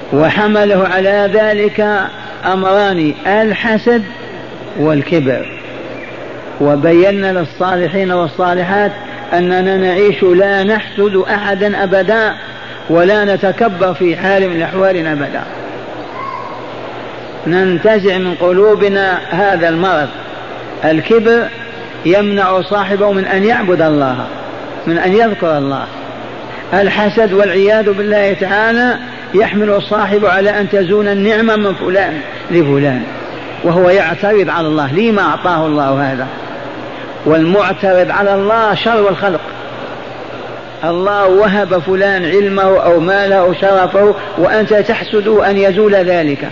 وحمله على ذلك أمران: الحسد والكبر. وبينا للصالحين والصالحات أننا نعيش لا نحسد أحدا أبدا، ولا نتكبر في حال من الأحوال أبدا. ننتزع من قلوبنا هذا المرض. الكبر يمنع صاحبه من أن يعبد الله، من أن يذكر الله. الحسد والعياذ بالله تعالى يحمل صاحبه على أن تزول النعمة من فلان لفلان، وهو يعترض على الله: لما أعطاه الله هذا؟ والمعترض على الله شر الخلق. الله وهب فلان علمه أو ماله أو شرفه، وأنت تحسده أن يزول ذلك.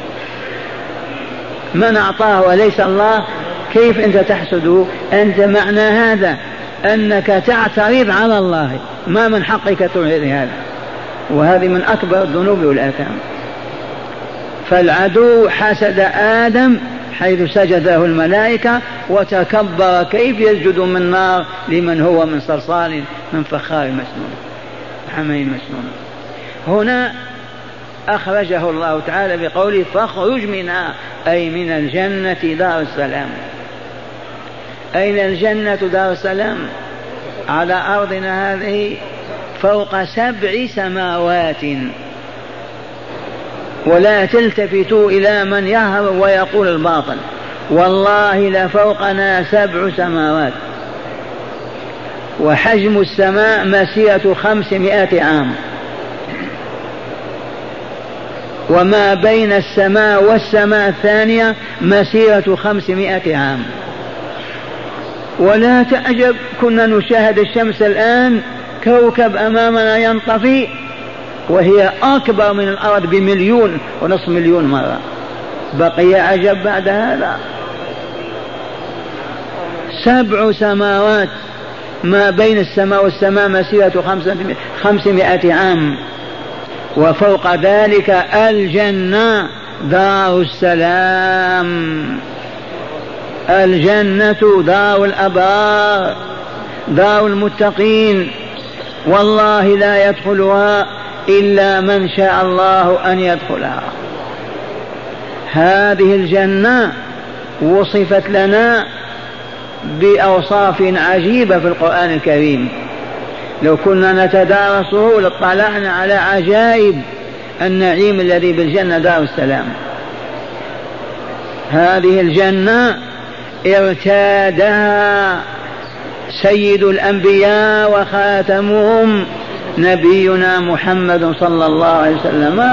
من أعطاه وليس الله؟ كيف أنت تحسده؟ أنت معنى هذا أنك تعترض على الله، ما من حقك تعترض هذا، وهذه من أكبر الذنوب والآثام. فالعدو حسد آدم حيث سجده الملائكة وتكبر: كيف يسجد من نار لمن هو من صلصال من فخار مسنون حمإ مسنون. هنا أخرجه الله تعالى بقوله: فاخرج منها، أي من الجنة دار السلام. أين الجنة دار السلام؟ على أرضنا هذه فوق 7 سماوات. ولا تلتفتوا إلى من يهرب ويقول الباطل، والله لفوقنا 7 سماوات، وحجم السماء مسيرة 500 عام، وما بين السماء والسماء الثانية مسيرة 500 عام. ولا تعجب، كنا نشاهد الشمس الآن كوكب أمامنا ينطفي، وهي أكبر من الأرض ب1.5 مليون مرة. بقي عجب بعد هذا؟ 7 سماوات، ما بين السماء والسماء مسيرة 500 عام. وفوق ذلك الجنة دار السلام، الجنة دار الأبرار، دار المتقين، والله لا يدخلها إلا من شاء الله أن يدخلها. هذه الجنة وصفت لنا بأوصاف عجيبة في القرآن الكريم، لو كنا نتدارسه لاطلعنا على عجائب النعيم الذي بالجنة دار السلام. هذه الجنة ارتادها سيد الأنبياء وخاتمهم نبينا محمد صلى الله عليه وسلم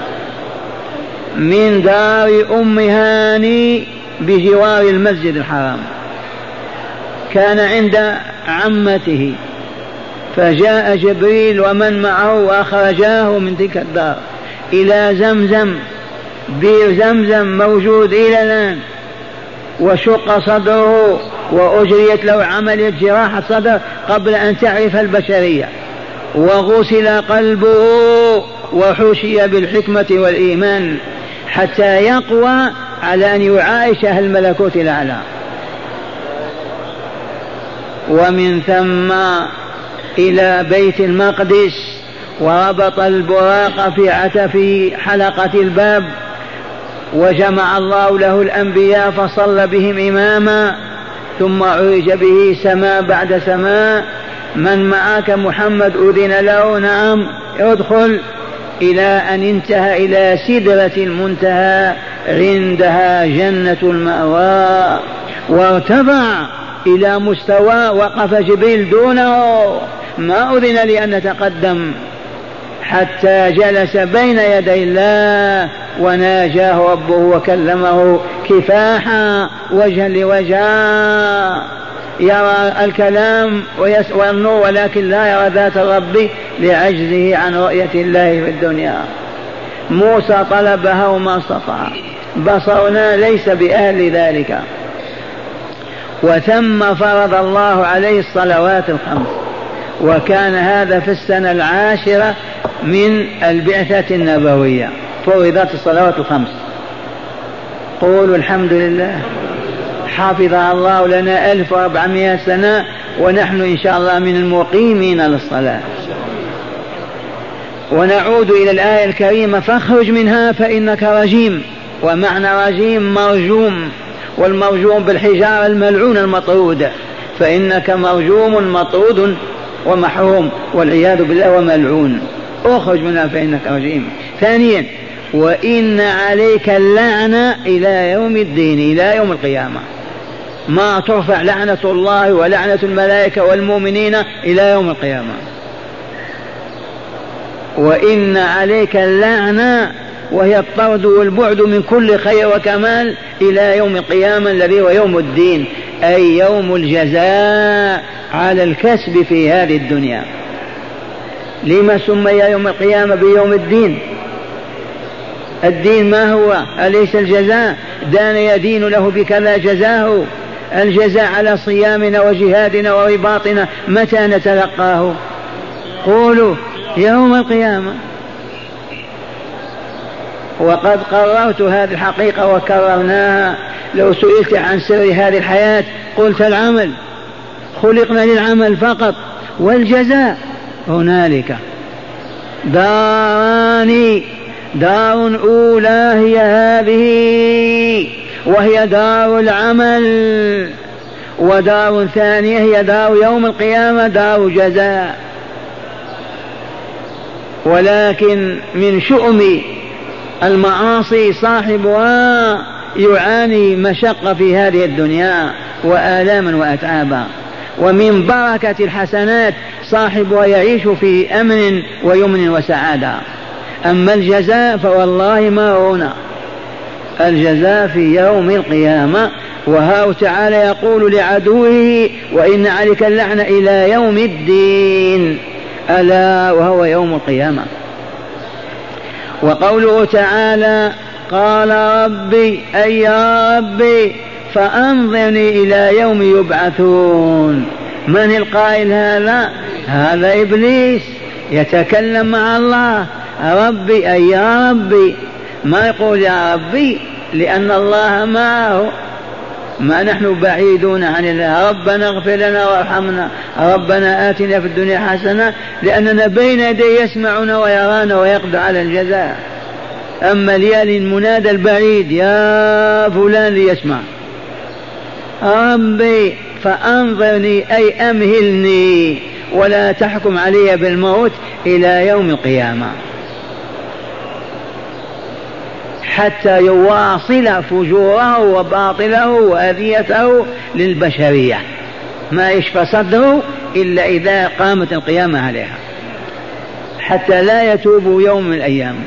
من دار أم هاني بجوار المسجد الحرام. كان عند عمته، فجاء جبريل ومن معه وأخرجاه من تلك الدار إلى زمزم. بئر زمزم موجود إلى الآن، وشق صدره وأجريت له عملية جراحة صدر قبل أن تعرف البشرية، وغسل قلبه وحشي بالحكمة والإيمان حتى يقوى على أن يعايش أهل الملكوت الأعلى. ومن ثم إلى بيت المقدس، وربط البراق في عتف حلقة الباب، وجمع الله له الأنبياء فصلى بهم إماما، ثم عرج به سماء بعد سماء. من معك محمد؟ أذن له نعم ادخل، إلى أن انتهى إلى سدرة المنتهى عندها جنة المأوى، وارتفع إلى مستوى وقف جبريل دونه، ما أذن لأن نتقدم، حتى جلس بين يدي الله وناجاه ربه وكلمه كفاحا وجها لوجه، يرى الكلام والنور ولكن لا يرى ذات الرب لعجزه عن رؤية الله في الدنيا. موسى طلبها وما استطاع، بصرنا ليس بأهل ذلك. وثم فرض الله عليه الصلوات الخمس، وكان هذا في السنة 10 من البعثة النبوية، فرضت الصلوات الخمس. قولوا الحمد لله، حافظها الله لنا 1400 سنة، ونحن إن شاء الله من المقيمين للصلاة. ونعود إلى الآية الكريمة: فاخرج منها فإنك رجيم. ومعنى رجيم مرجوم، والمرجوم بالحجارة الملعون المطرود، فإنك مرجوم مطرود ومحروم والعياذ بالله وملعون. اخرج منها فإنك رجيم. ثانيا: وإن عليك اللعنة إلى يوم الدين، إلى يوم القيامة. ما ترفع لعنة الله ولعنة الملائكة والمؤمنين إلى يوم القيامة. وإن عليك اللعنة وهي الطرد والبعد من كل خير وكمال إلى يوم القيامة الذي هو يوم الدين، أي يوم الجزاء على الكسب في هذه الدنيا. لما سمي يوم القيامة بيوم الدين؟ الدين ما هو؟ أليس الجزاء؟ دان يدين له بكذا جزاه. الجزاء على صيامنا وجهادنا ورباطنا متى نتلقاه؟ قولوا: يوم القيامة. وقد قررت هذه الحقيقة وكررناها. لو سئلت عن سر هذه الحياة قلت: العمل، خلقنا للعمل فقط، والجزاء هنالك. داران: دار أولى هي هذه وهي دار العمل، ودار ثانية هي دار يوم القيامة، دار جزاء. ولكن من شؤم المعاصي صاحبها يعاني مشقة في هذه الدنيا وآلاما وأتعابا، ومن بركة الحسنات صاحبها يعيش في أمن ويمن وسعادة. أما الجزاء فوالله ما هنا، الجزاء في يوم القيامة. وهو تعالى يقول لعدوه: وإن عليك اللعنة إلى يوم الدين، ألا وهو يوم القيامة. وقوله تعالى: قال ربي أي يا ربي فأنظرني إلى يوم يبعثون. من القائل هذا؟ هذا إبليس يتكلم مع الله: ربي أي يا ربي. ما يقول يا ربي لأن الله معه، ما نحن بعيدون عن الله. ربنا اغفر لنا وارحمنا، ربنا آتنا في الدنيا حسنة، لأننا بين يديه يسمعنا ويرانا ويقدر على الجزاء. أما ليالي المنادى البعيد: يا فلان، ليسمع. ربي فأنظرني أي أمهلني ولا تحكم علي بالموت إلى يوم القيامة، حتى يواصل فجوره وباطله وأذيته للبشرية. ما يشفى صدره إلا إذا قامت القيامة عليها، حتى لا يتوب يوم من الأيام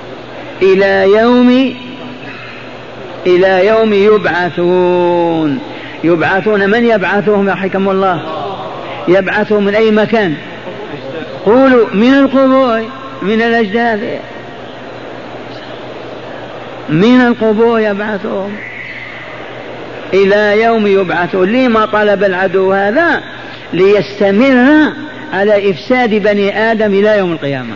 إلى يوم يبعثون. يبعثون، من يبعثهم يرحمكم الله؟ يبعثهم من أي مكان؟ قولوا: من القبور، من الأجداث، من القبور يبعثهم إلى يوم يبعثون. لما طلب العدو هذا؟ ليستمر على إفساد بني آدم إلى يوم القيامة.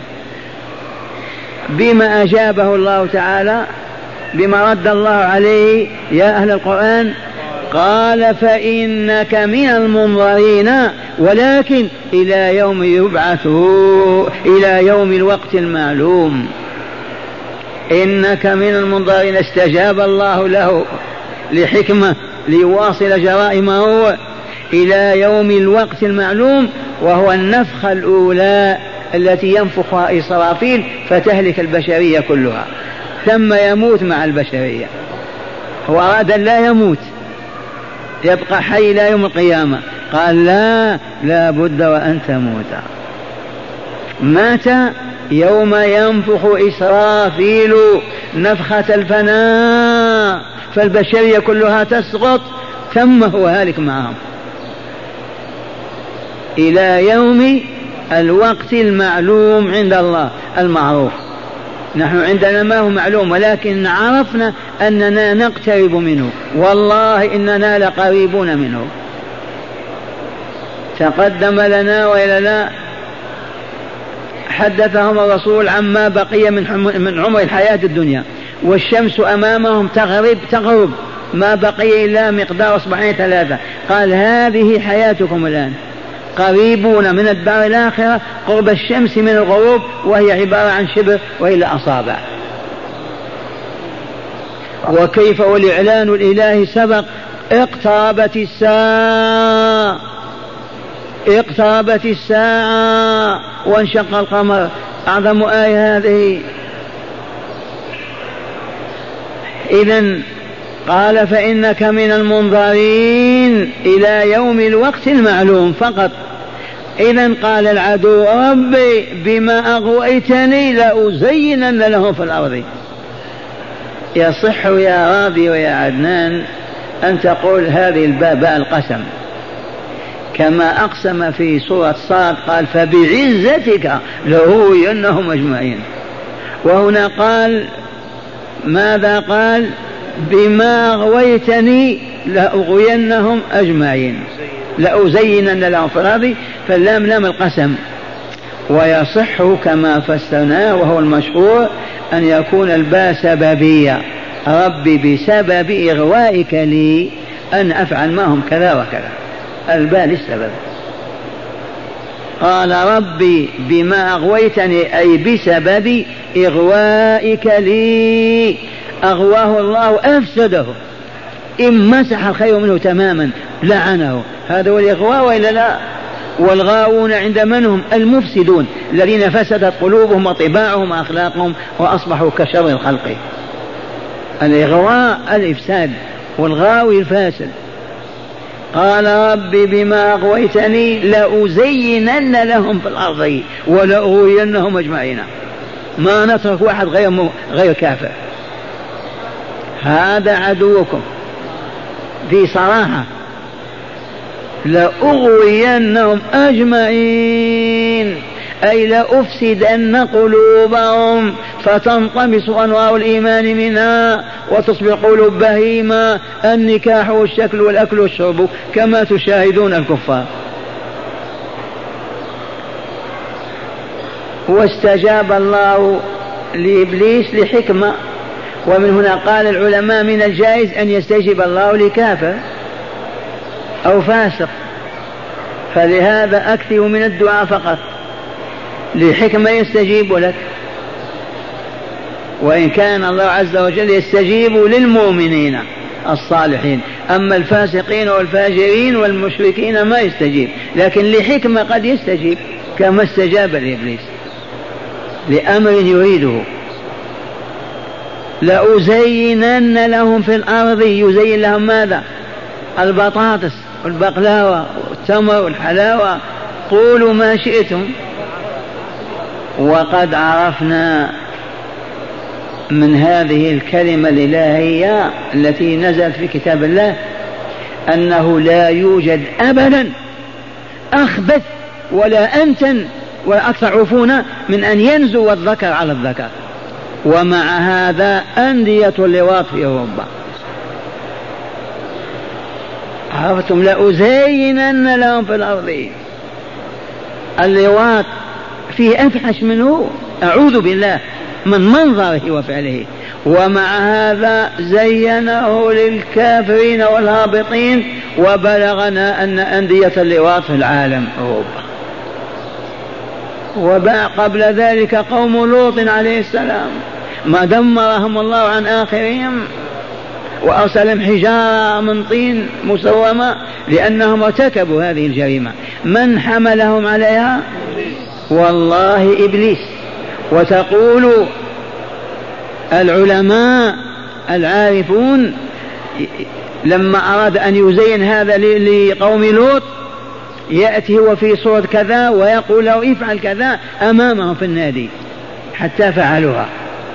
بما أجابه الله تعالى، بما رد الله عليه يا أهل القرآن: قال فإنك من المنظرين ولكن إلى يوم يبعثون، إلى يوم الوقت المعلوم. إنك من المنظرين، استجاب الله له لحكمة ليواصل جرائمه إلى يوم الوقت المعلوم، وهو النفخة الأولى التي ينفخها إسرافيل فتهلك البشرية كلها، ثم يموت مع البشرية. هو أراد أن لا يموت، يبقى حي إلى يوم القيامة. قال: لا بد وأن تموت. مات يوم ينفخ إسرافيل نفخة الفناء، فالبشرية كلها تسقط، ثم هو هالك معهم إلى يوم الوقت المعلوم عند الله المعروف. نحن عندنا ما هو معلوم، ولكن عرفنا أننا نقترب منه، والله إننا لقريبون منه. تقدم لنا وإلا لا؟ حدثهم الرسول عما بقي من عمر الحياة الدنيا، والشمس أمامهم تغرب، ما بقي إلا مقدار 2 3. قال: هذه حياتكم الآن، قريبون من الدار الآخرة قرب الشمس من الغروب، وهي عبارة عن شبر وإلى أصابع. وكيف والإعلان الإلهي سبق. اقتربت الساعة، اقتربت الساعة وانشق القمر، أعظم آية هذه. إذن قال فإنك من المنظرين إلى يوم الوقت المعلوم فقط. إذن قال العدو ربي بما أغويتني لأزينن لهم في الأرض. يصح يا راضي ويا عدنان أن تقول هذه الباء القسم، كما أقسم في سورة صاد قال فبعزتك لأغوينهم أجمعين. وهنا قال ماذا؟ قال بما أغويتني لأغوينهم أجمعين، لأزينن لهم في الأرض، فاللام لام القسم. ويصح كما فسرناه وهو المشهور أن يكون الباء سببية، ربي بسبب إغوائك لي أن أفعل معهم كذا وكذا، الباء للسبب. قال ربي بما أغويتني أي بسبب إغوائك لي. أغواه الله أفسده، إن مسح الخير منه تماما لعنه، هذا هو الإغواء وإلا لا؟ والغاوون عند من هم؟ المفسدون الذين فسدت قلوبهم وطباعهم وأخلاقهم وأصبحوا كشر الخلق. الإغواء الإفساد، والغاوي الفاسد. قال ربي بما أغويتني لأزينن لهم في الأرض ولأغوينهم أجمعين، ما نترك واحد غير كافر. هذا عدوكم في صراحة، لأغوينهم أجمعين أي لأفسدن قلوبهم فتنطمس أنوار الإيمان منها وتصبح قلوب بهيمة، النكاح والشكل والأكل والشرب كما تشاهدون الكفار. واستجاب الله لإبليس لحكمة، ومن هنا قال العلماء من الجائز أن يستجيب الله لكافر أو فاسق، فلهذا أكثر من الدعاء فقط لحكمة يستجيب لك. وإن كان الله عز وجل يستجيب للمؤمنين الصالحين، أما الفاسقين والفاجرين والمشركين ما يستجيب، لكن لحكمة قد يستجيب كما استجاب لإبليس لأمر يريده. لأزينن لهم في الأرض، يزين لهم ماذا؟ البطاطس والبقلاوة والتمر والحلاوة، قولوا ما شئتم. وقد عرفنا من هذه الكلمة الإلهية التي نزلت في كتاب الله أنه لا يوجد أبدا أخبث ولا أنتن ولا أكثر عفونة من أن ينزو الذكر على الذكر. ومع هذا أندية اللواط في أوروبا. عرفتم؟ لأزينن لهم في الأرض. اللواط فيه أفحش منه، أعوذ بالله، من منظره وفعله. ومع هذا زينه للكافرين والهابطين، وبلغنا أن أندية اللواط في العالم أوروبا. وباع قبل ذلك قوم لوط عليه السلام، ما دمرهم الله عن آخرهم وأرسلهم حجارة من طين مسومة لأنهم ارتكبوا هذه الجريمة. من حملهم عليها؟ والله إبليس. وتقول العلماء العارفون لما أراد أن يزين هذا لقوم لوط يأتي وفي صورة كذا ويقول له افعل كذا أمامهم في النادي حتى فعلوها.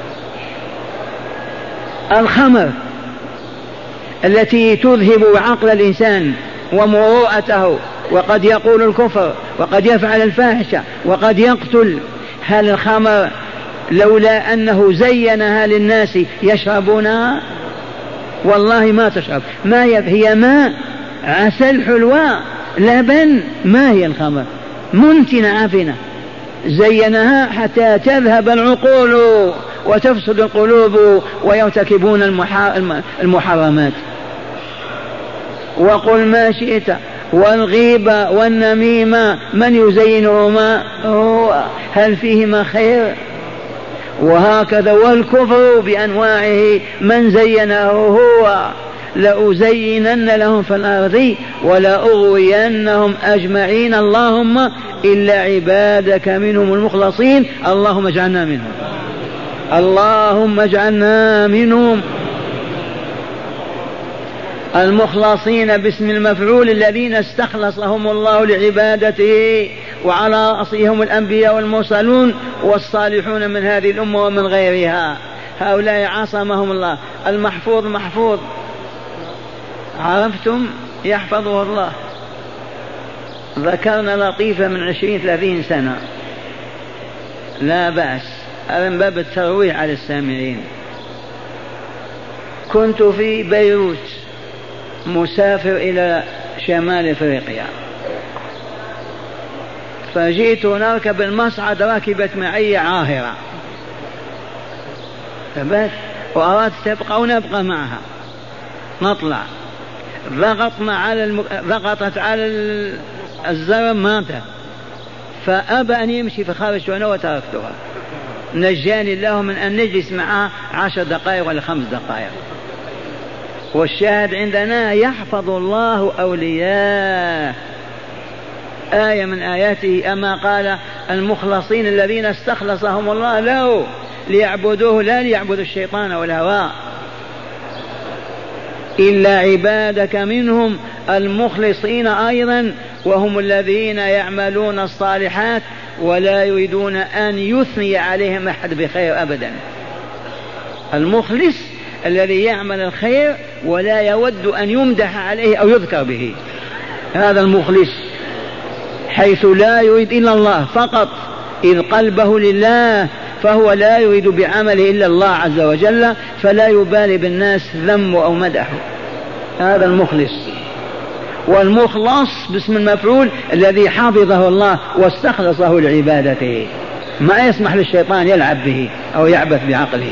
الخمر التي تذهب عقل الإنسان ومروءته، وقد يقول الكفر وقد يفعل الفاحشة وقد يقتل، هل الخمر لولا أنه زينها للناس يشربونها؟ والله ما تشرب. ما هي ماء، عسل، حلوى، لبن. ما هي الخمر؟ منتنة عفنة، زينها حتى تذهب العقول وتفسد القلوب ويرتكبون المحرمات. وقل ما شئت والغيبة والنميمة من يزينهما هو، هل فيهما خير؟ وهكذا والكفر بأنواعه من زينه هو، لأزينن لهم في الأرض ولأغوينهم أجمعين اللهم إلا عبادك منهم المخلصين اللهم اجعلنا منهم، اللهم اجعلنا منهم المخلصين باسم المفعول الذين استخلصهم الله لعبادته، وعلى رأسهم الأنبياء والمرسلون والصالحون من هذه الأمة ومن غيرها، هؤلاء عصمهم الله. المحفوظ محفوظ، عرفتم، يحفظه الله. ذكرنا لطيفة من 20-30 سنة، لا بأس، هذا من باب الترويح على السامعين. كنت في بيروت مسافر إلى شمال أفريقيا، فجئت نركب المصعد، ركبت معي عاهرة ثبت وأردت تبقى ونبقى معها نطلع، ضغطت على الزر ماتت، فأبى أن يمشي فخرجت أنا وتركتها، نجاني الله من أن نجلس معها 10 دقائق ولا 5 دقائق. والشاهد عندنا يحفظ الله أولياءه، آية من آياته، أما قال المخلصين الذين استخلصهم الله له ليعبدوه لا ليعبدوا الشيطان والهوى، إلا عبادك منهم المخلصين أيضا، وهم الذين يعملون الصالحات ولا يريدون أن يثني عليهم أحد بخير أبدا. المخلص الذي يعمل الخير ولا يود أن يمدح عليه أو يذكر به، هذا المخلص، حيث لا يريد إلا الله فقط، إذ قلبه لله، فهو لا يريد بعمله إلا الله عز وجل، فلا يبالي بالناس ذم أو مدح، هذا المخلص. والمخلص باسم المفعول الذي حفظه الله واستخلصه لعبادته، ما يسمح للشيطان يلعب به أو يعبث بعقله.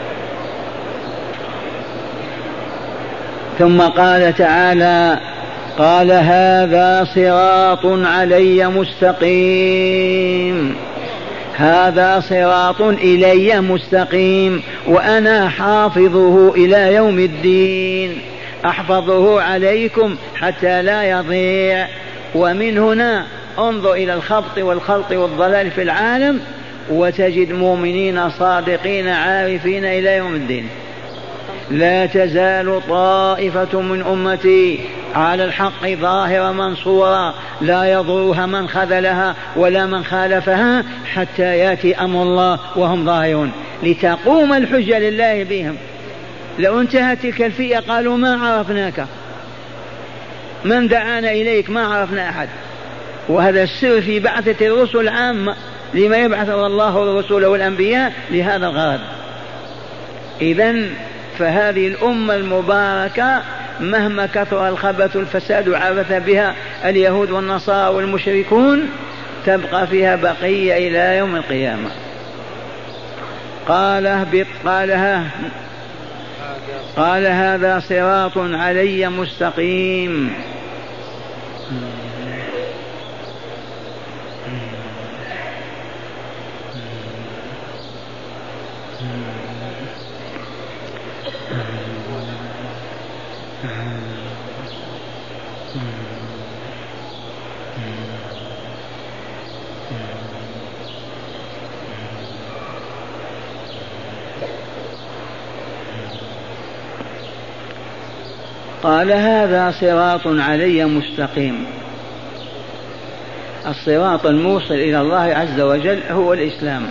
ثم قال تعالى: قال هذا صراط علي مستقيم، هذا صراط إلي مستقيم، وأنا حافظه إلى يوم الدين، أحفظه عليكم حتى لا يضيع. ومن هنا انظر إلى الخبط والخلط والضلال في العالم وتجد مؤمنين صادقين عارفين إلى يوم الدين. لا تزال طائفة من أمتي على الحق ظاهرة منصورة، لا يضرها من خذلها ولا من خالفها حتى يأتي أمر الله وهم ظاهرون، لتقوم الحجة لله بهم. لو انتهت تلك الفئة قالوا ما عرفناك، من دعانا إليك، ما عرفنا أحد. وهذا السر في بعثة الرسل عامة، لما يبعث الله الرسول والأنبياء لهذا الغرض. إذن فهذه الأمة المباركة مهما كثر الخبث والفساد وعبث بها اليهود والنصارى والمشركون تبقى فيها بقية إلى يوم القيامة. قال هذا صراط علي مستقيم. قال هذا صراط علي مستقيم. الصراط الموصل إلى الله عز وجل هو الإسلام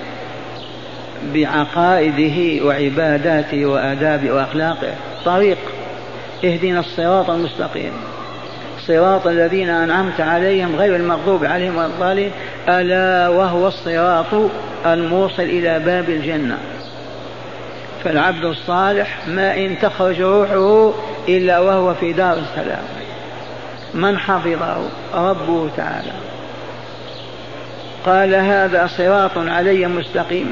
بعقائده وعباداته وآدابه وأخلاقه، طريق. اهدنا الصراط المستقيم، صراط الذين أنعمت عليهم غير المغضوب عليهم ولا الضالين، ألا وهو الصراط الموصل إلى باب الجنة. فالعبد الصالح ما إن تخرج روحه إلا وهو في دار السلام. من حفظه؟ ربه تعالى. قال هذا صراط علي مستقيم.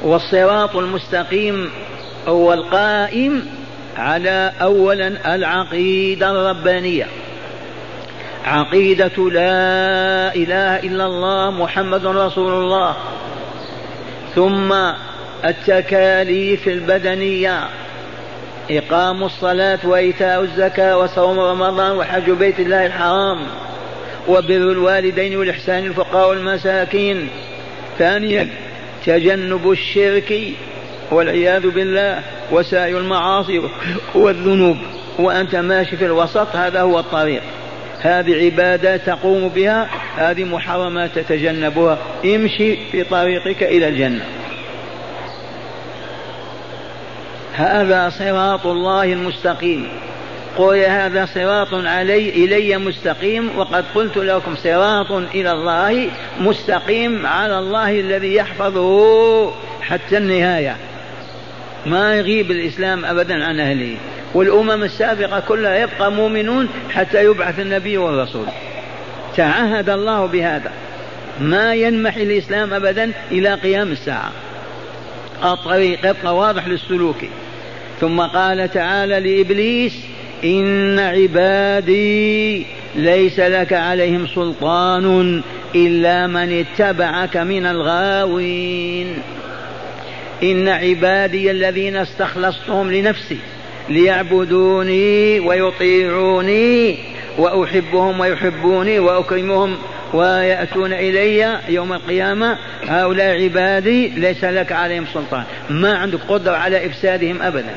والصراط المستقيم هو القائم على أولا العقيدة الربانية، عقيدة لا إله إلا الله محمد رسول الله، ثم التكاليف البدنية، إقام الصلاة وإيتاء الزكاة وصوم رمضان وحج بيت الله الحرام وبر الوالدين والإحسان للفقراء والمساكين. ثانيا تجنب الشرك والعياذ بالله وسائر المعاصي والذنوب، وأنت ماشي في الوسط، هذا هو الطريق. هذه عبادات تقوم بها، هذه محرمات تتجنبها، امشي في طريقك إلى الجنة. هذا صراط الله المستقيم. قل هذا صراط إلي مستقيم، وقد قلت لكم صراط إلى الله مستقيم على الله الذي يحفظه حتى النهاية، ما يغيب الإسلام أبدا عن أهله، والأمم السابقة كلها يبقى مؤمنون حتى يبعث النبي والرسول. تعهد الله بهذا، ما ينمحي الإسلام أبدا إلى قيام الساعة، الطريق يبقى واضح للسلوك. ثم قال تعالى لإبليس: إن عبادي ليس لك عليهم سلطان إلا من اتبعك من الغاوين. إن عبادي الذين استخلصتهم لنفسي ليعبدوني ويطيعوني وأحبهم ويحبوني وأكرمهم ويأتون إلي يوم القيامة، هؤلاء عبادي ليس لك عليهم سلطان، ما عندك قدرة على إفسادهم أبدا.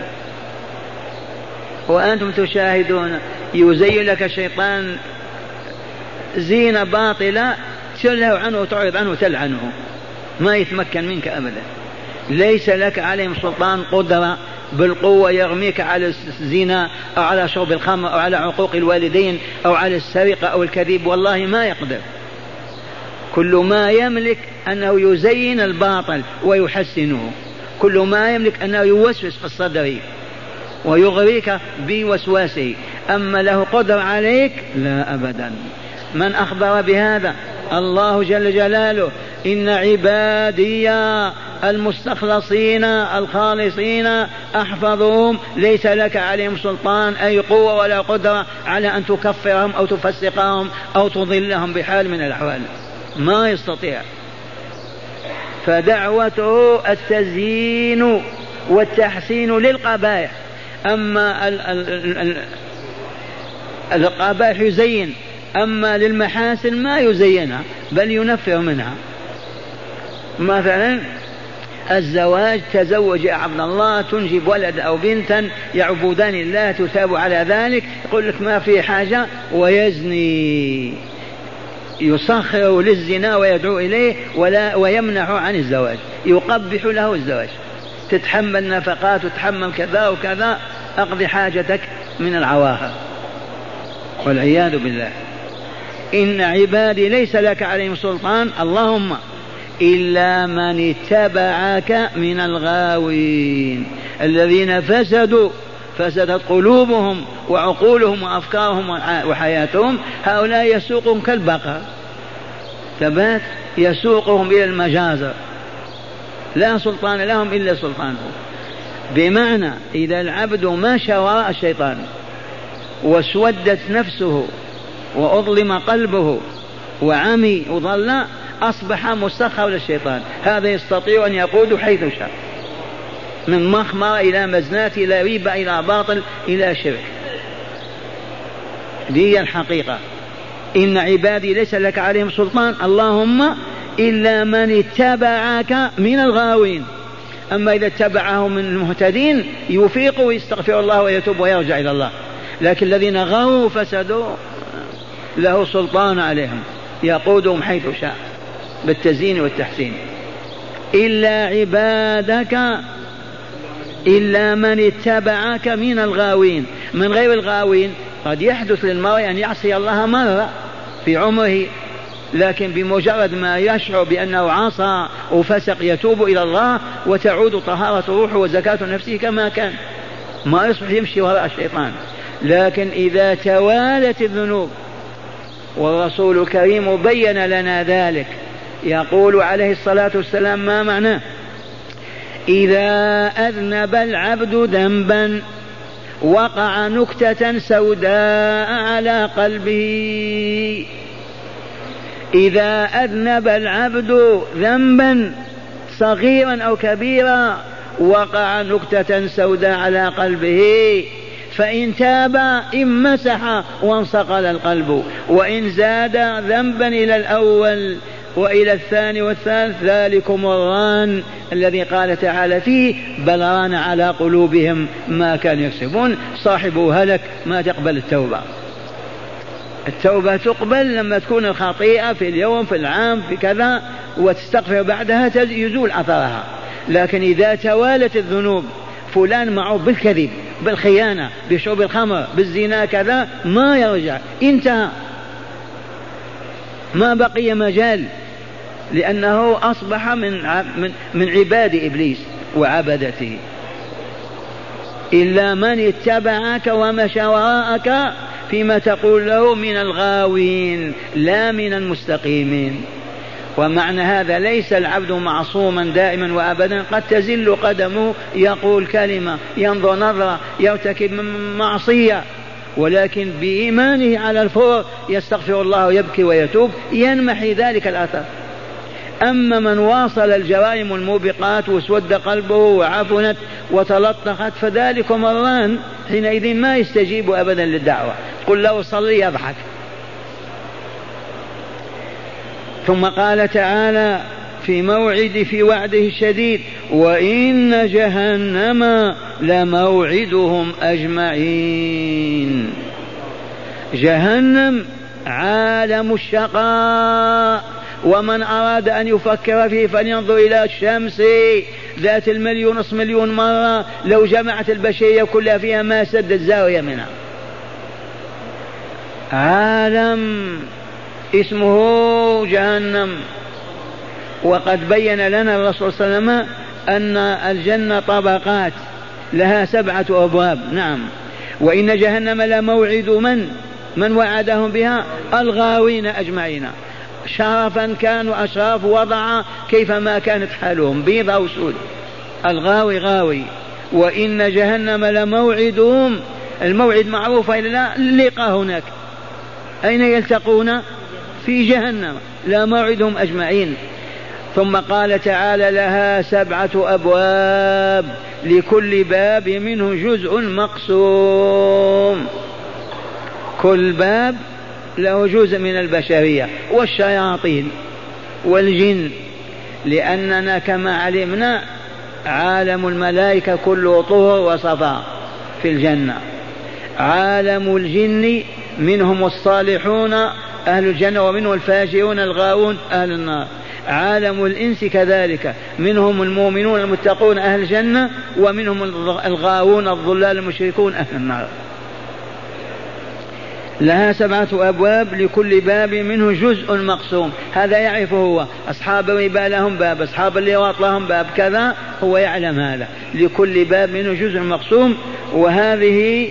وأنتم تشاهدون يزين لك الشيطان زينة باطلة تلهو عنه وتعرض عنه وتلعنه، ما يتمكن منك أبدا. ليس لك عليهم سلطان قدرة بالقوة يرميك على الزنا أو على شرب الخمر أو على عقوق الوالدين أو على السرقة أو الكذب، والله ما يقدر. كل ما يملك أنه يزين الباطل ويحسنه، كل ما يملك أنه يوسوس في الصدر ويغريك بوسواسه، أما له قدر عليك لا أبدا. من أخبر بهذا؟ الله جل جلاله: إن عبادي المستخلصين الخالصين أحفظهم ليس لك عليهم سلطان، أي قوة ولا قدرة على أن تكفرهم أو تفسقهم أو تضلهم بحال من الأحوال، ما يستطيع. فدعوته التزيين والتحسين للقبائح، أما القبائح يزين، أما للمحاسن ما يزينها بل ينفر منها. مثلا الزواج، تزوج يا عبد الله تنجب ولد أو بنتا يعبدان الله تثاب على ذلك، يقول لك ما في حاجة ويزني، يسخر للزنا ويدعو إليه ويمنع عن الزواج، يقبح له الزواج، تتحمل نفقات وتتحمل كذا وكذا، أقضي حاجتك من العواهر والعياذ بالله. إن عبادي ليس لك عليهم سلطان اللهم إلا من اتبعك من الغاوين، الذين فسدت قلوبهم وعقولهم وأفكارهم وحياتهم، هؤلاء يسوقهم كالبقر ثبات، يسوقهم إلى المجازر، لا سلطان لهم إلا سلطانه. بمعنى إذا العبد ماشى وراء الشيطان واسودت نفسه وأظلم قلبه وعمي وضل، أصبح مسخر للشيطان، هذا يستطيع أن يقود حيث شاء، من مخمر إلى مزنات إلى ريبة إلى باطل إلى شرك. دي الحقيقة. إن عبادي ليس لك عليهم سلطان اللهم إلا من اتبعك من الغاوين. أما إذا اتبعهم من المهتدين يفيق ويستغفر الله ويتوب ويرجع إلى الله، لكن الذين غاووا فسدوا له سلطان عليهم يقودهم حيث شاء بالتزيين والتحسين. إلا عبادك، إلا من اتبعك من الغاوين. من غير الغاوين قد يحدث للمرء أن يعصي الله مرة في عمره، لكن بمجرد ما يشعر بأنه عصى وفسق يتوب إلى الله وتعود طهارة روحه وزكاة نفسه كما كان، ما يصبح يمشي وراء الشيطان. لكن إذا توالت الذنوب، والرسول الكريم بين لنا ذلك، يقول عليه الصلاة والسلام: ما معناه؟ إذا أذنب العبد ذنبا وقع نكتة سوداء على قلبه. إذا أذنب العبد ذنبا صغيرا أو كبيرا وقع نكتة سوداء على قلبه، فإن تاب امسح وانصقل القلب، وإن زاد ذنبا إلى الأول وإلى الثاني والثالث ذلكم الران الذي قال تعالى فيه بل ران على قلوبهم ما كانوا يكسبون. صاحبه هلك، ما تقبل التوبة. التوبة تقبل لما تكون الخطيئة في اليوم في العام في كذا وتستغفر بعدها يزول أثرها، لكن إذا توالت الذنوب فلان معه بالكذب بالخيانة بشرب الخمر بالزنا كذا ما يرجع، انتهى، ما بقي مجال، لأنه أصبح من عباد إبليس وعبدته. إلا من اتبعك ومشى وراءك فيما تقول له من الغاوين لا من المستقيمين. ومعنى هذا ليس العبد معصوما دائما وأبدا، قد تزل قدمه، يقول كلمة، ينظر نظرة، يرتكب معصية، ولكن بإيمانه على الفور يستغفر الله ويبكي ويتوب ينمحي ذلك الأثر. أما من واصل الجرائم الموبقات وسود قلبه وعفنت وتلطخت فذلك مران، حينئذ ما يستجيب أبدا للدعوة، قل له صلي يضحك. ثم قال تعالى في وعده الشديد وإن جهنم لموعدهم أجمعين. جهنم عالم الشقاء، ومن أراد أن يفكر فيه فلينظر إلى الشمس ذات 1,000,000 مرة، لو جمعت البشرية كلها فيها ما سدت زاوية منها. عالم اسمه جهنم. وقد بين لنا الرسول صلى الله عليه وسلم أن الجنة طبقات لها 7 أبواب. نعم. وإن جهنم لموعد من وعدهم بها الغاوين أجمعين، شرفا كانوا أشراف وضع كيفما كانت حالهم بيض أو سود، الغاوي غاوي. وإن جهنم لموعدهم، الموعد معروف إلا لا، اللقاء هناك. أين يلتقون؟ في جهنم، لا موعدهم أجمعين. ثم قال تعالى لها 7 أبواب لكل باب منه جزء مقسوم. كل باب له جزء من البشرية والشياطين والجن، لأننا كما علمنا عالم الملائكة كله طهر وصفاء في الجنة. عالم الجن منهم الصالحون أهل الجنة ومنهم الفاجرون الغاوون أهل النار. عالم الإنس كذلك، منهم المؤمنون المتقون أهل الجنة ومنهم الغاوون الضلال المشركون أهل النار. لها 7 أبواب لكل باب منه جزء مقسوم. هذا يعرفه هو، أصحاب الربا لهم باب، أصحاب اللواط لهم باب، كذا هو يعلم هذا. لكل باب منه جزء مقسوم. وهذه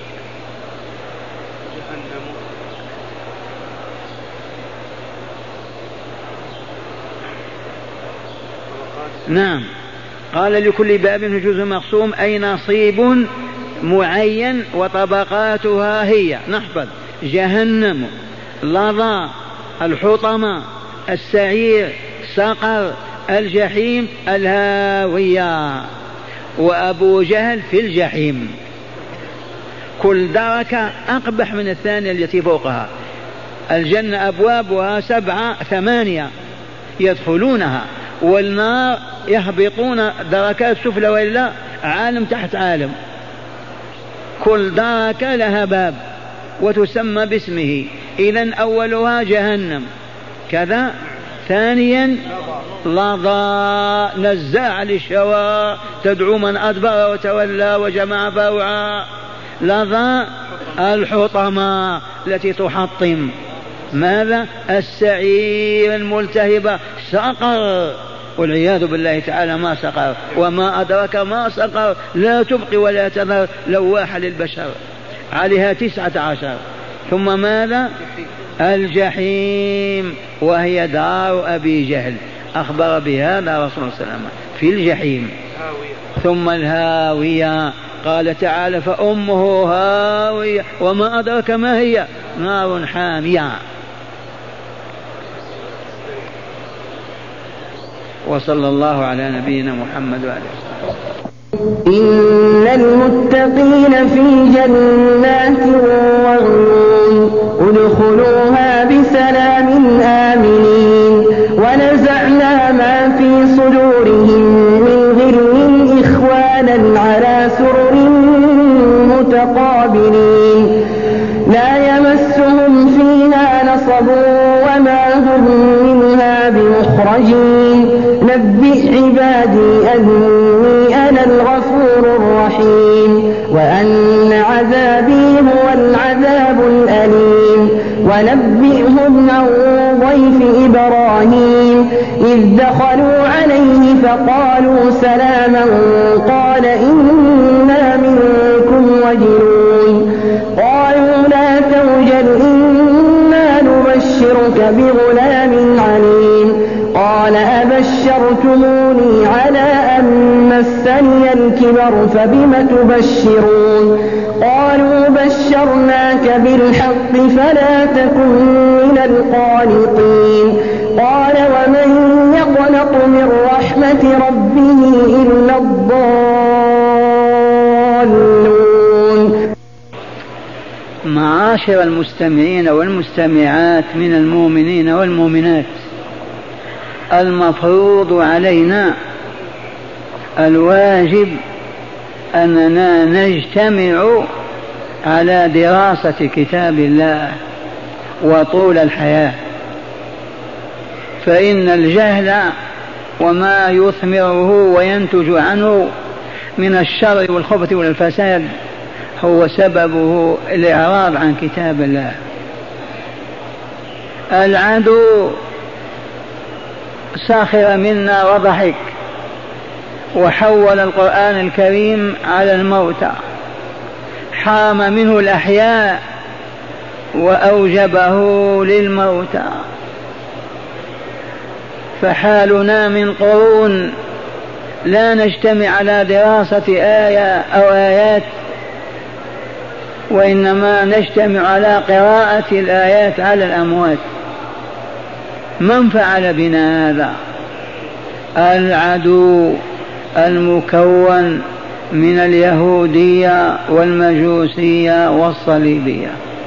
نعم، قال لكل باب منه جزء مقسوم أي نصيب معين وطبقاتها هي، نحفظ: جهنم، لظى، الحطمة، السعير، سقر، الجحيم، الهاوية. وأبو جهل في الجحيم. كل دركة أقبح من الثانية التي فوقها. الجنة أبوابها 7 8 يدخلونها، والنار يهبطون دركات سفلى وإلا عالم تحت عالم. كل دركة لها باب وتسمى باسمه. إذن أولها جهنم كذا. ثانيا لظى، نزاع للشوى، تدعو من أدبر وتولى وجمع فأوعى. لظى الحطمة التي تحطم. ماذا؟ السعير الملتهبة. سقر والعياذ بالله تعالى، ما سقر وما أدرك ما سقر، لا تبقي ولا تذر، لواحة للبشر، عليها 19. ثم ماذا؟ الجحيم، وهي دار أبي جهل، أخبر بهذا رسول الله صلى الله عليه وسلم في الجحيم. ثم الهاوية. قال تعالى فأمه هاوية وما أدرك ما هي نار حامية. وصلى الله على نبينا محمد وآله وسلم. إن المتقين في جنات وعيون ادخلوها بسلام آمنين ونزعنا ما في صدورهم من غل إخوانا على سرر متقابلين لا يمسهم فيها نصب وما هم منها بمخرجين نبئ عبادي أني أنا الغفور الرحيم وأن عذابي هو العذاب الأليم ونبئهم عن ضيف إبراهيم إذ دخلوا عليه فقالوا سلاما قال إنا منكم وجلون قالوا لا توجل إنا نبشرك بغلام عليم قال أبشرتموني على أن مسني الكبر فبم تبشرون قالوا بشرناك بالحق فلا تكن من القانطين قال ومن يقنط من رحمة ربه إلا الضالون. معاشر المستمعين والمستمعات من المؤمنين والمؤمنات، المفروض علينا الواجب أننا نجتمع على دراسة كتاب الله وطول الحياة، فإن الجهل وما يثمره وينتج عنه من الشر والخبث والفساد هو سببه الإعراض عن كتاب الله. العدو ساخر منا وضحك وحول القرآن الكريم على الموتى، حام منه الأحياء وأوجبه للموتى. فحالنا من قرون لا نجتمع على دراسة آية أو آيات، وإنما نجتمع على قراءة الآيات على الأموات. من فعل بنا هذا؟ العدو المكون من اليهودية والمجوسية والصليبية.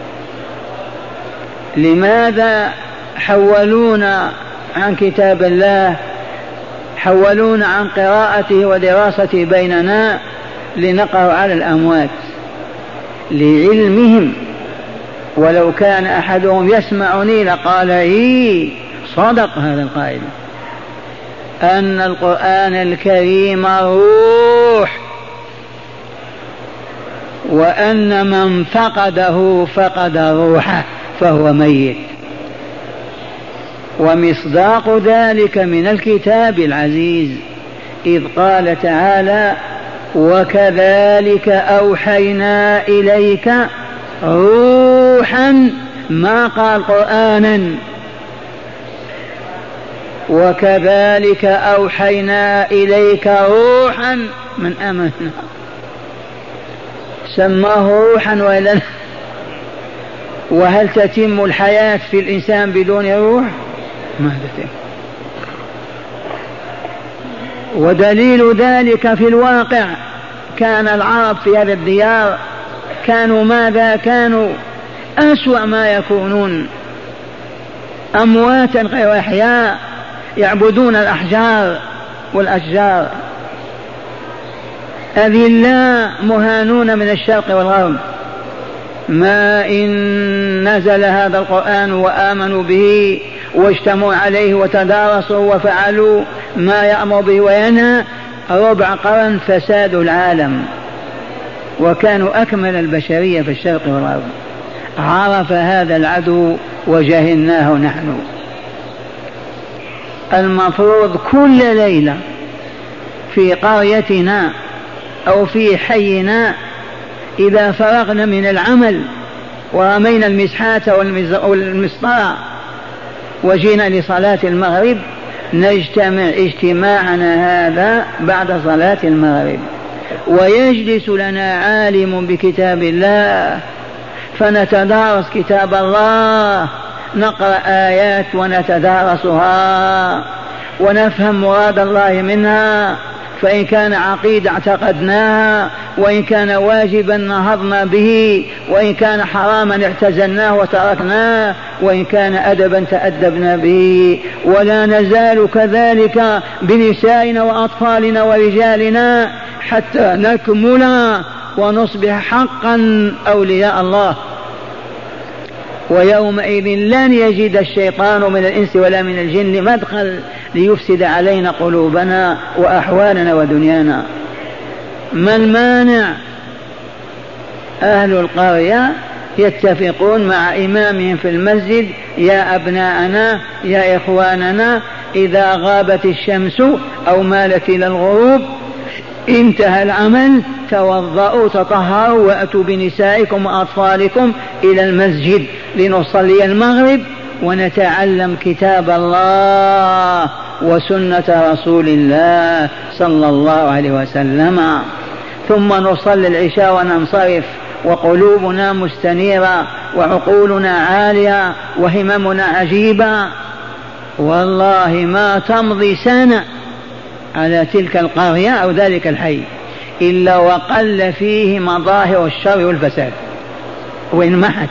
لماذا حولونا عن كتاب الله، حولونا عن قراءته ودراسته بيننا لنقرأ على الأموات؟ لعلمهم، ولو كان أحدهم يسمعني لقال صدق هذا القائل، أن القرآن الكريم روح، وأن من فقده فقد روحه فهو ميت. ومصداق ذلك من الكتاب العزيز إذ قال تعالى وكذلك أوحينا إليك روحا، ما قال قرآنا، وكذلك أوحينا إليك روحا من أمرنا، سماه روحا وإلا. وهل تتم الحياة في الإنسان بدون روح؟ ما تتم. ودليل ذلك في الواقع كان العرب في هذه الديار كانوا ماذا؟ كانوا أسوأ ما يكونون، أمواتا غير أحياء يعبدون الأحجار والأشجار، أذلاء مهانون من الشرق والغرب. ما إن نزل هذا القرآن وآمنوا به واجتمعوا عليه وتدارسوا وفعلوا ما يأمر به وينهى، ربع قرن فساد العالم، وكانوا أكمل البشرية في الشرق والغرب. عرف هذا العدو وجهلناه نحن. المفروض كل ليلة في قريتنا أو في حينا إذا فرغنا من العمل ورمينا المسحات والمسطرة وجينا لصلاة المغرب نجتمع اجتماعنا هذا بعد صلاة المغرب، ويجلس لنا عالم بكتاب الله فنتدارس كتاب الله، نقرأ آيات ونتدارسها ونفهم مراد الله منها، فإن كان عقيدة اعتقدناها، وإن كان واجبا نهضنا به، وإن كان حراما اعتزلناه وتركناه، وإن كان أدبا تأدبنا به. ولا نزال كذلك بنسائنا وأطفالنا ورجالنا حتى نكمل ونصبح حقا أولياء الله. ويومئذ لن يجد الشيطان من الإنس ولا من الجن مدخل ليفسد علينا قلوبنا وأحوالنا ودنيانا. ما المانع؟ أهل القرية يتفقون مع إمامهم في المسجد: يا أبناءنا يا إخواننا، إذا غابت الشمس أو مالت إلى الغروب انتهى العمل، توضؤوا تطهروا وأتوا بنسائكم وأطفالكم إلى المسجد لنصلي المغرب ونتعلم كتاب الله وسنة رسول الله صلى الله عليه وسلم، ثم نصلي العشاء وننصرف وقلوبنا مستنيرة وعقولنا عالية وهممنا عجيبة. والله ما تمضي سنة على تلك القرية أو ذلك الحي إلا وقل فيه مظاهر الشر والفساد وإن محت،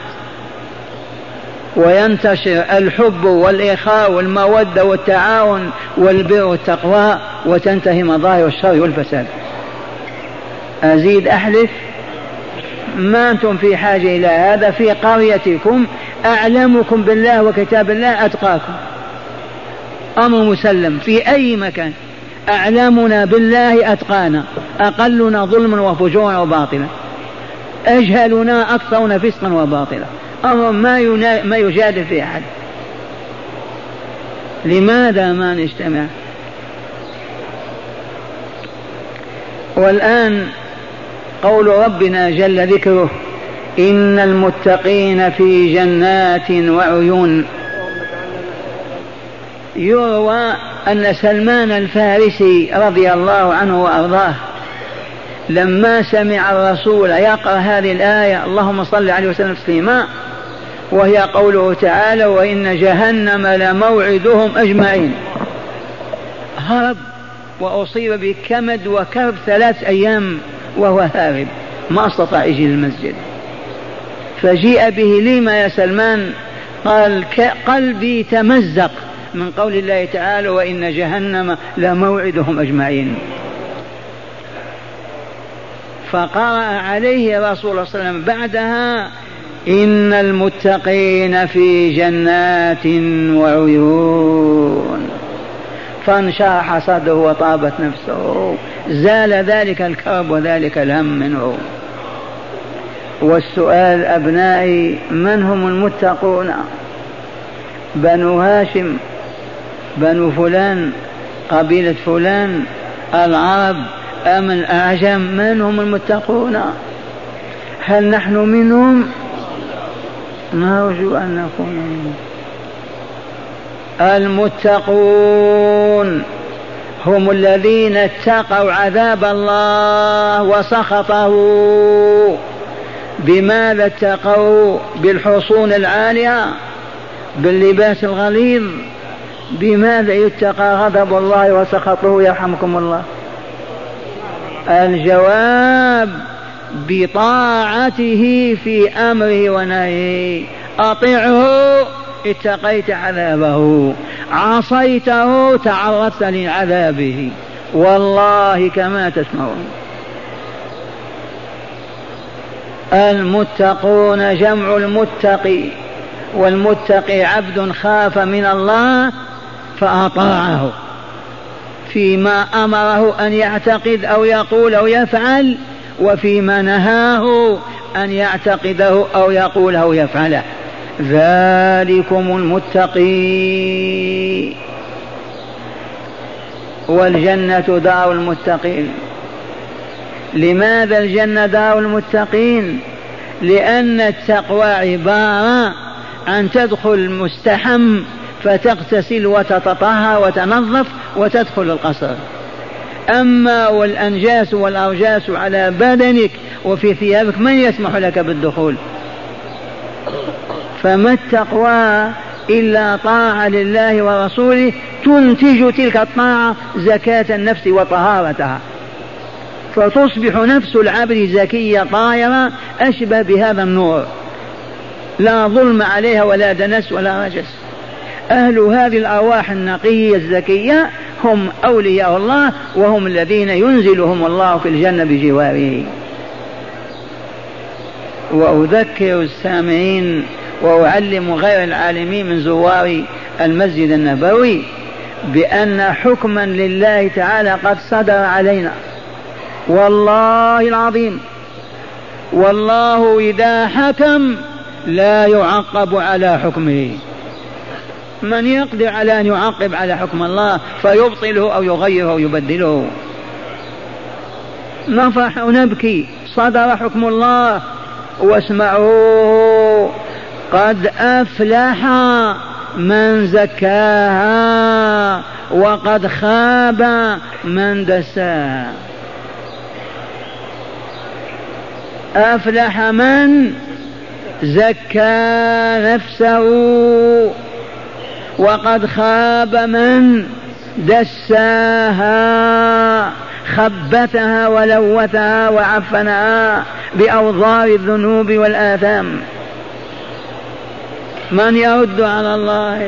وينتشر الحب والإخاء والمودة والتعاون والبر والتقوى، وتنتهي مظاهر الشر والفساد. أزيد أحلف ما أنتم في حاجة إلى هذا. في قريتكم أعلمكم بالله وكتاب الله أتقاكم، أمر مسلم في أي مكان. أعلمنا بالله أتقانا، أقلنا ظلما وفجورا وباطلا، أجهلنا أكثرنا فسقا وباطلا، أمر ما يجادل في أحد. لماذا ما نجتمع؟ والآن قول ربنا جل ذكره: إن المتقين في جنات وعيون. يروى أن سلمان الفارسي رضي الله عنه وأرضاه لما سمع الرسول يقرأ هذه الآية اللهم صل عليه وسلم تسليما، وهي قوله تعالى: وإن جهنم لموعدهم أجمعين، هرب وأصيب بكمد وكرب 3 أيام وهو هارب، ما استطاع يجي للمسجد. فجيء به: لما يا سلمان؟ قال: قلبي تمزق من قول الله تعالى: وإن جهنم لموعدهم أجمعين. فقرأ عليه رسول الله صلى الله عليه وسلم بعدها: إن المتقين في جنات وعيون. فانشرح صدره وطابت نفسه، زال ذلك الكرب وذلك الهم منه. والسؤال أبنائي: من هم المتقون؟ بنو هاشم، بنو فلان، قبيلة فلان، العرب أم الأعجم؟ من هم المتقون؟ هل نحن منهم؟ نرجو أن نكون منهم. المتقون هم الذين اتقوا عذاب الله وسخطه. بماذا اتقوا؟ بالحصون العالية، باللباس الغليظ. بماذا يتقى غضب الله وسخطه يرحمكم الله؟ الجواب: بطاعته في أمره ونهيه. أطيعه اتقيت عذابه، عصيته تعرضت لعذابه، والله كما تسمعون. المتقون جمع المتقي، والمتقي عبد خاف من الله فأطاعه فيما أمره أن يعتقد أو يقول أو يفعل، وفيما نهاه أن يعتقده أو يقول أو يفعله. ذلكم المتقي. والجنة دار المتقين. لماذا الجنة دار المتقين؟ لأن التقوى عبارة عن تدخل مستحم فتغتسل وتتطهر وتنظف وتدخل القصر. أما والأنجاس والأرجاس على بدنك وفي ثيابك من يسمح لك بالدخول؟ فما التقوى إلا طاعة لله ورسوله تنتج تلك الطاعة زكاة النفس وطهارتها، فتصبح نفس العبد زكية طاهرة أشبه بهذا النور، لا ظلم عليها ولا دنس ولا رجس. أهل هذه الأرواح النقية الزكية هم أولياء الله، وهم الذين ينزلهم الله في الجنة بجواره. وأذكر السامعين وأعلم غير العالمين من زوار المسجد النبوي بأن حكما لله تعالى قد صدر علينا، والله العظيم، والله إذا حكم لا يعقب على حكمه. من يقدر على أن يعقب على حكم الله فيبطله أو يغيره أو يبدله؟ نفرح ونبكي، صدر حكم الله، واسمعوا قد أفلح من زكاها وقد خاب من دساها. أفلح من زكى نفسه وقد خاب من دساها، خبثها ولوثها وعفنها بأوضار الذنوب والآثام. من يرد على الله؟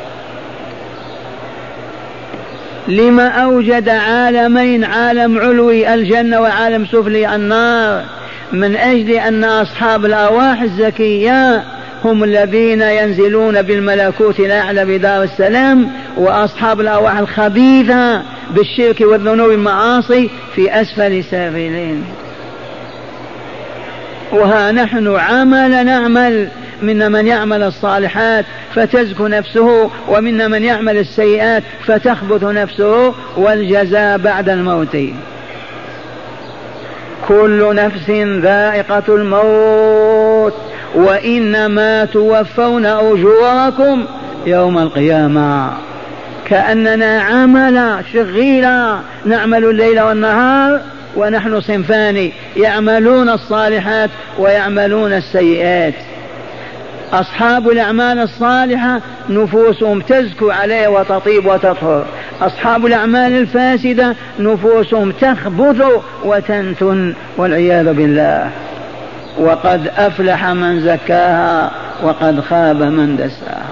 لما أوجد عالمين، عالم علوي الجنة وعالم سفلي النار؟ من أجل أن أصحاب الأرواح الزكية هم الذين ينزلون بالملكوت الأعلى بدار السلام، وأصحاب الأرواح الخبيثة بالشرك والذنوب والمعاصي في أسفل سافلين. وها نحن نعمل من من يعمل الصالحات فتزكو نفسه، ومن من يعمل السيئات فتخبث نفسه، والجزاء بعد الموت. كل نفس ذائقة الموت وإنما توفون أجوركم يوم القيامة. كأننا عمل شغيلا نعمل الليل والنهار، ونحن صنفان، يعملون الصالحات ويعملون السيئات. أصحاب الأعمال الصالحة نفوسهم تزكو عليه وتطيب وتطهر، أصحاب الأعمال الفاسدة نفوسهم تخبث وتنتن والعياذ بالله. وقد أفلح من زكاها وقد خاب من دساها.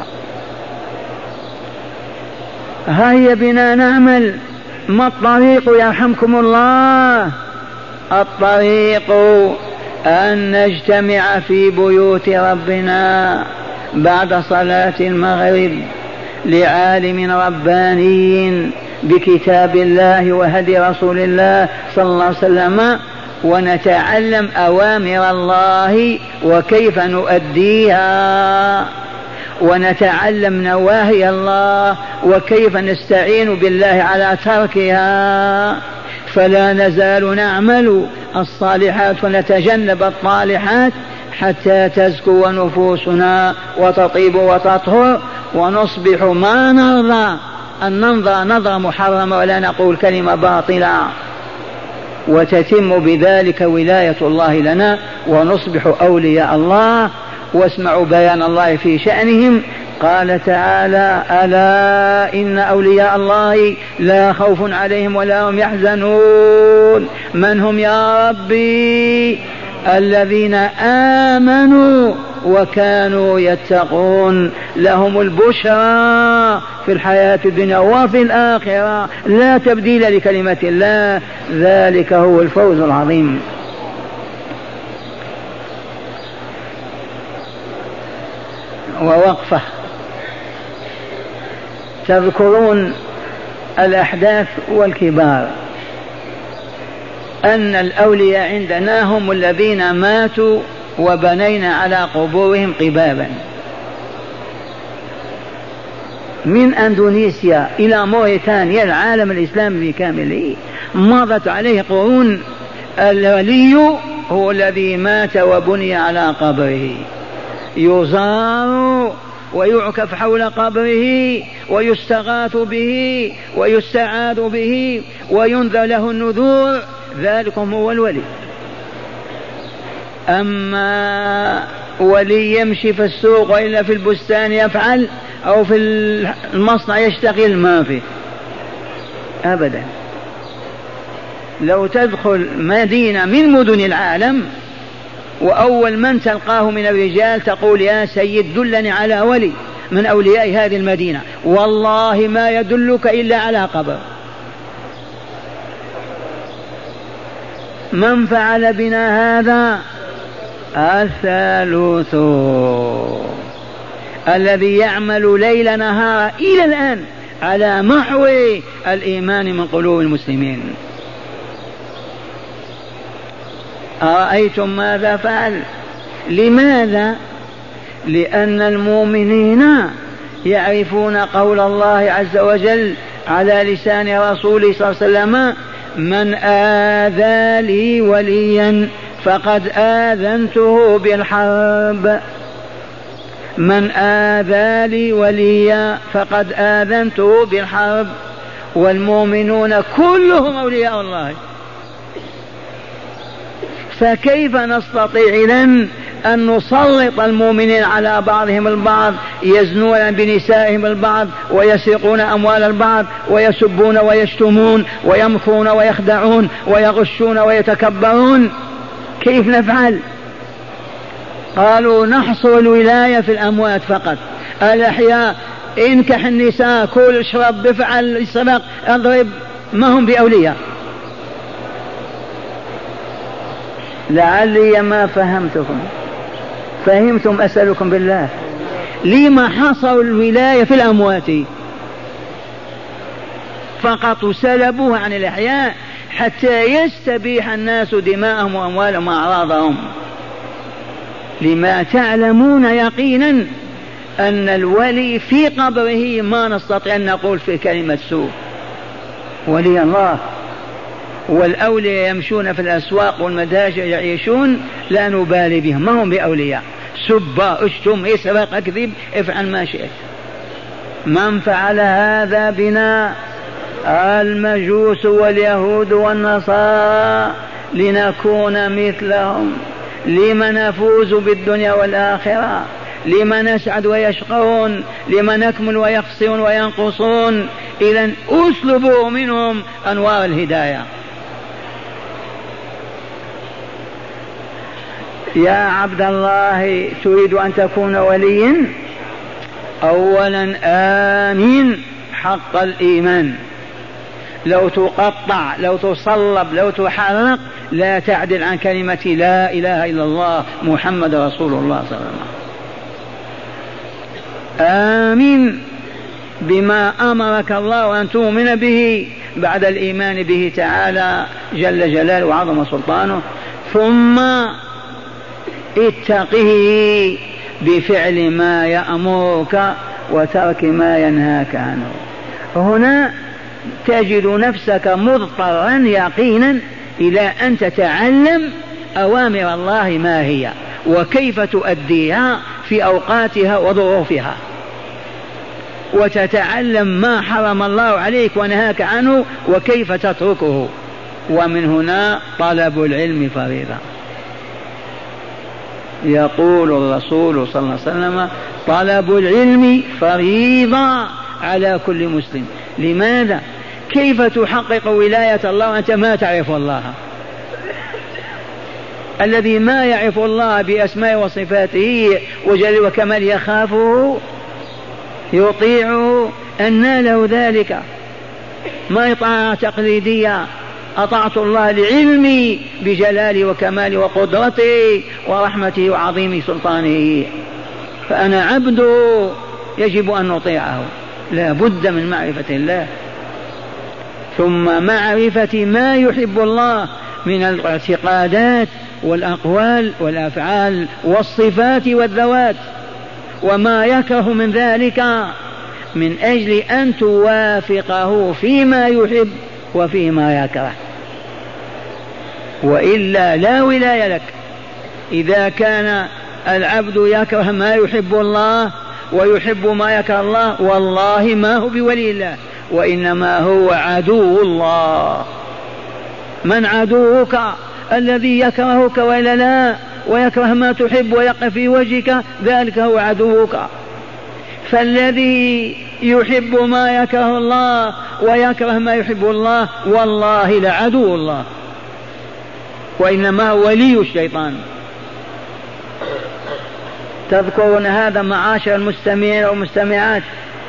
هيا بنا نعمل. ما الطريق يرحمكم الله؟ الطريق أن نجتمع في بيوت ربنا بعد صلاة المغرب لعالم رباني بكتاب الله وهدي رسول الله صلى الله عليه وسلم، ونتعلم أوامر الله وكيف نؤديها، ونتعلم نواهي الله وكيف نستعين بالله على تركها. فلا نزال نعمل الصالحات ونتجنب الطالحات حتى تزكو نفوسنا وتطيب وتطهر، ونصبح ما نرضى أن ننظر نظرة محرمة ولا نقول كلمة باطلة، وتتم بذلك ولاية الله لنا، ونصبح أولياء الله. واسمعوا بيان الله في شأنهم. قال تعالى: ألا إن أولياء الله لا خوف عليهم ولا هم يحزنون. من هم يا ربي؟ الذين آمنوا وكانوا يتقون، لهم البشرى في الحياة الدنيا وفي الآخرة، لا تبديل لكلمة الله، ذلك هو الفوز العظيم. ووقفة. تذكرون الأحداث والكبار أن الأولياء عندنا هم الذين ماتوا وبنينا على قبورهم قبابا. من أندونيسيا إلى موريتانيا العالم الإسلامي بكامله مضت عليه قرون. الولي هو الذي مات وبني على قبره، يزار ويعكف حول قبره ويستغاث به ويستعاذ به وينذر له النذور، ذلكم هو الولي. أما ولي يمشي في السوق وإلا في البستان يفعل أو في المصنع يشتغل، ما فيه أبدا. لو تدخل مدينة من مدن العالم وأول من تلقاه من الرجال تقول يا سيد دلني على ولي من أولياء هذه المدينة، والله ما يدلك إلا على قبر. من فعل بنا هذا؟ الثالوث الذي يعمل ليل نهار إلى الآن على محو الإيمان من قلوب المسلمين. أرأيتم ماذا فعل؟ لماذا؟ لأن المؤمنين يعرفون قول الله عز وجل على لسان رسوله صلى الله عليه وسلم: من آذى لي وليا فقد آذنته بالحرب. من آذى لي وليا فقد آذنته بالحرب. والمؤمنون كلهم أولياء الله، فكيف نستطيع إذن أن نسلط المؤمنين على بعضهم البعض، يزنون بنسائهم البعض ويسرقون أموال البعض ويسبون ويشتمون ويمكرون ويخدعون ويغشون ويتكبرون؟ كيف نفعل؟ قالوا نحصر الولاية في الأموات فقط، الأحياء انكح النساء، كل اشرب افعل السبق اضرب، ما هم بأولياء. لعلي ما فهمتم أسألكم بالله. لما حصروا الولاية في الأموات فقط سلبوها عن الأحياء حتى يستبيح الناس دماءهم وأموالهم وأعراضهم؟ لما تعلمون يقينا أن الولي في قبره ما نستطيع أن نقول في كلمة سوء. ولي الله والأولياء يمشون في الأسواق والمداجع يعيشون، لا نبالي بهم، ما هم بأولياء. سب، اشتم، اسرق، اكذب، افعل ما شئت. من فعل هذا بنا؟ المجوس واليهود والنصارى، لنكون مثلهم. لما نفوز بالدنيا والآخرة؟ لما نسعد ويشقون؟ لما نكمل ويخسرون وينقصون؟ إذن أسلبوا منهم أنوار الهداية. يا عبد الله، تريد أن تكون وليا؟ أولا آمين حق الإيمان، لو تقطع، لو تصلب، لو تحرق، لا تعدل عن كلمة لا إله إلا الله محمد رسول الله صلى الله عليه وسلم. آمين بما أمرك الله أن تؤمن به بعد الإيمان به تعالى جل جلاله وعظم سلطانه، ثم اتقه بفعل ما يأمرك وترك ما ينهاك عنه. هنا تجد نفسك مضطرا يقينا إلى أن تتعلم أوامر الله ما هي وكيف تؤديها في أوقاتها وظروفها، وتتعلم ما حرم الله عليك ونهاك عنه وكيف تتركه. ومن هنا طلب العلم فريضة. يقول الرسول صلى الله عليه وسلم: طلب العلم فريضة على كل مسلم. لماذا؟ كيف تحقق ولاية الله وأنت ما تعرف الله؟ الذي ما يعرف الله بأسماء وصفاته وجل وكمال يخافه يطيعه، أن له ذلك؟ ما طاعة تقليدية، أطعت الله لعلمي بجلاله وكماله وقدرته ورحمته وعظيم سلطانه، فأنا عبده يجب أن نطيعه. لا بد من معرفة الله، ثم معرفة ما يحب الله من الاعتقادات والأقوال والأفعال والصفات والذوات، وما يكره من ذلك، من أجل أن توافقه فيما يحب وفيما يكره، وإلا لا ولاية لك. إذا كان العبد يكره ما يحب الله ويحب ما يكره الله والله ما هو بولي الله، وإنما هو عدو الله. من عدوك؟ الذي يكرهك وإلا لا، ويكره ما تحب ويقف في وجهك، ذلك هو عدوك. فالذي يحب ما يكره الله ويكره ما يحب الله والله لعدو الله، وإنما هو ولي الشيطان. تذكرون هذا معاشر المستمعين والمستمعات،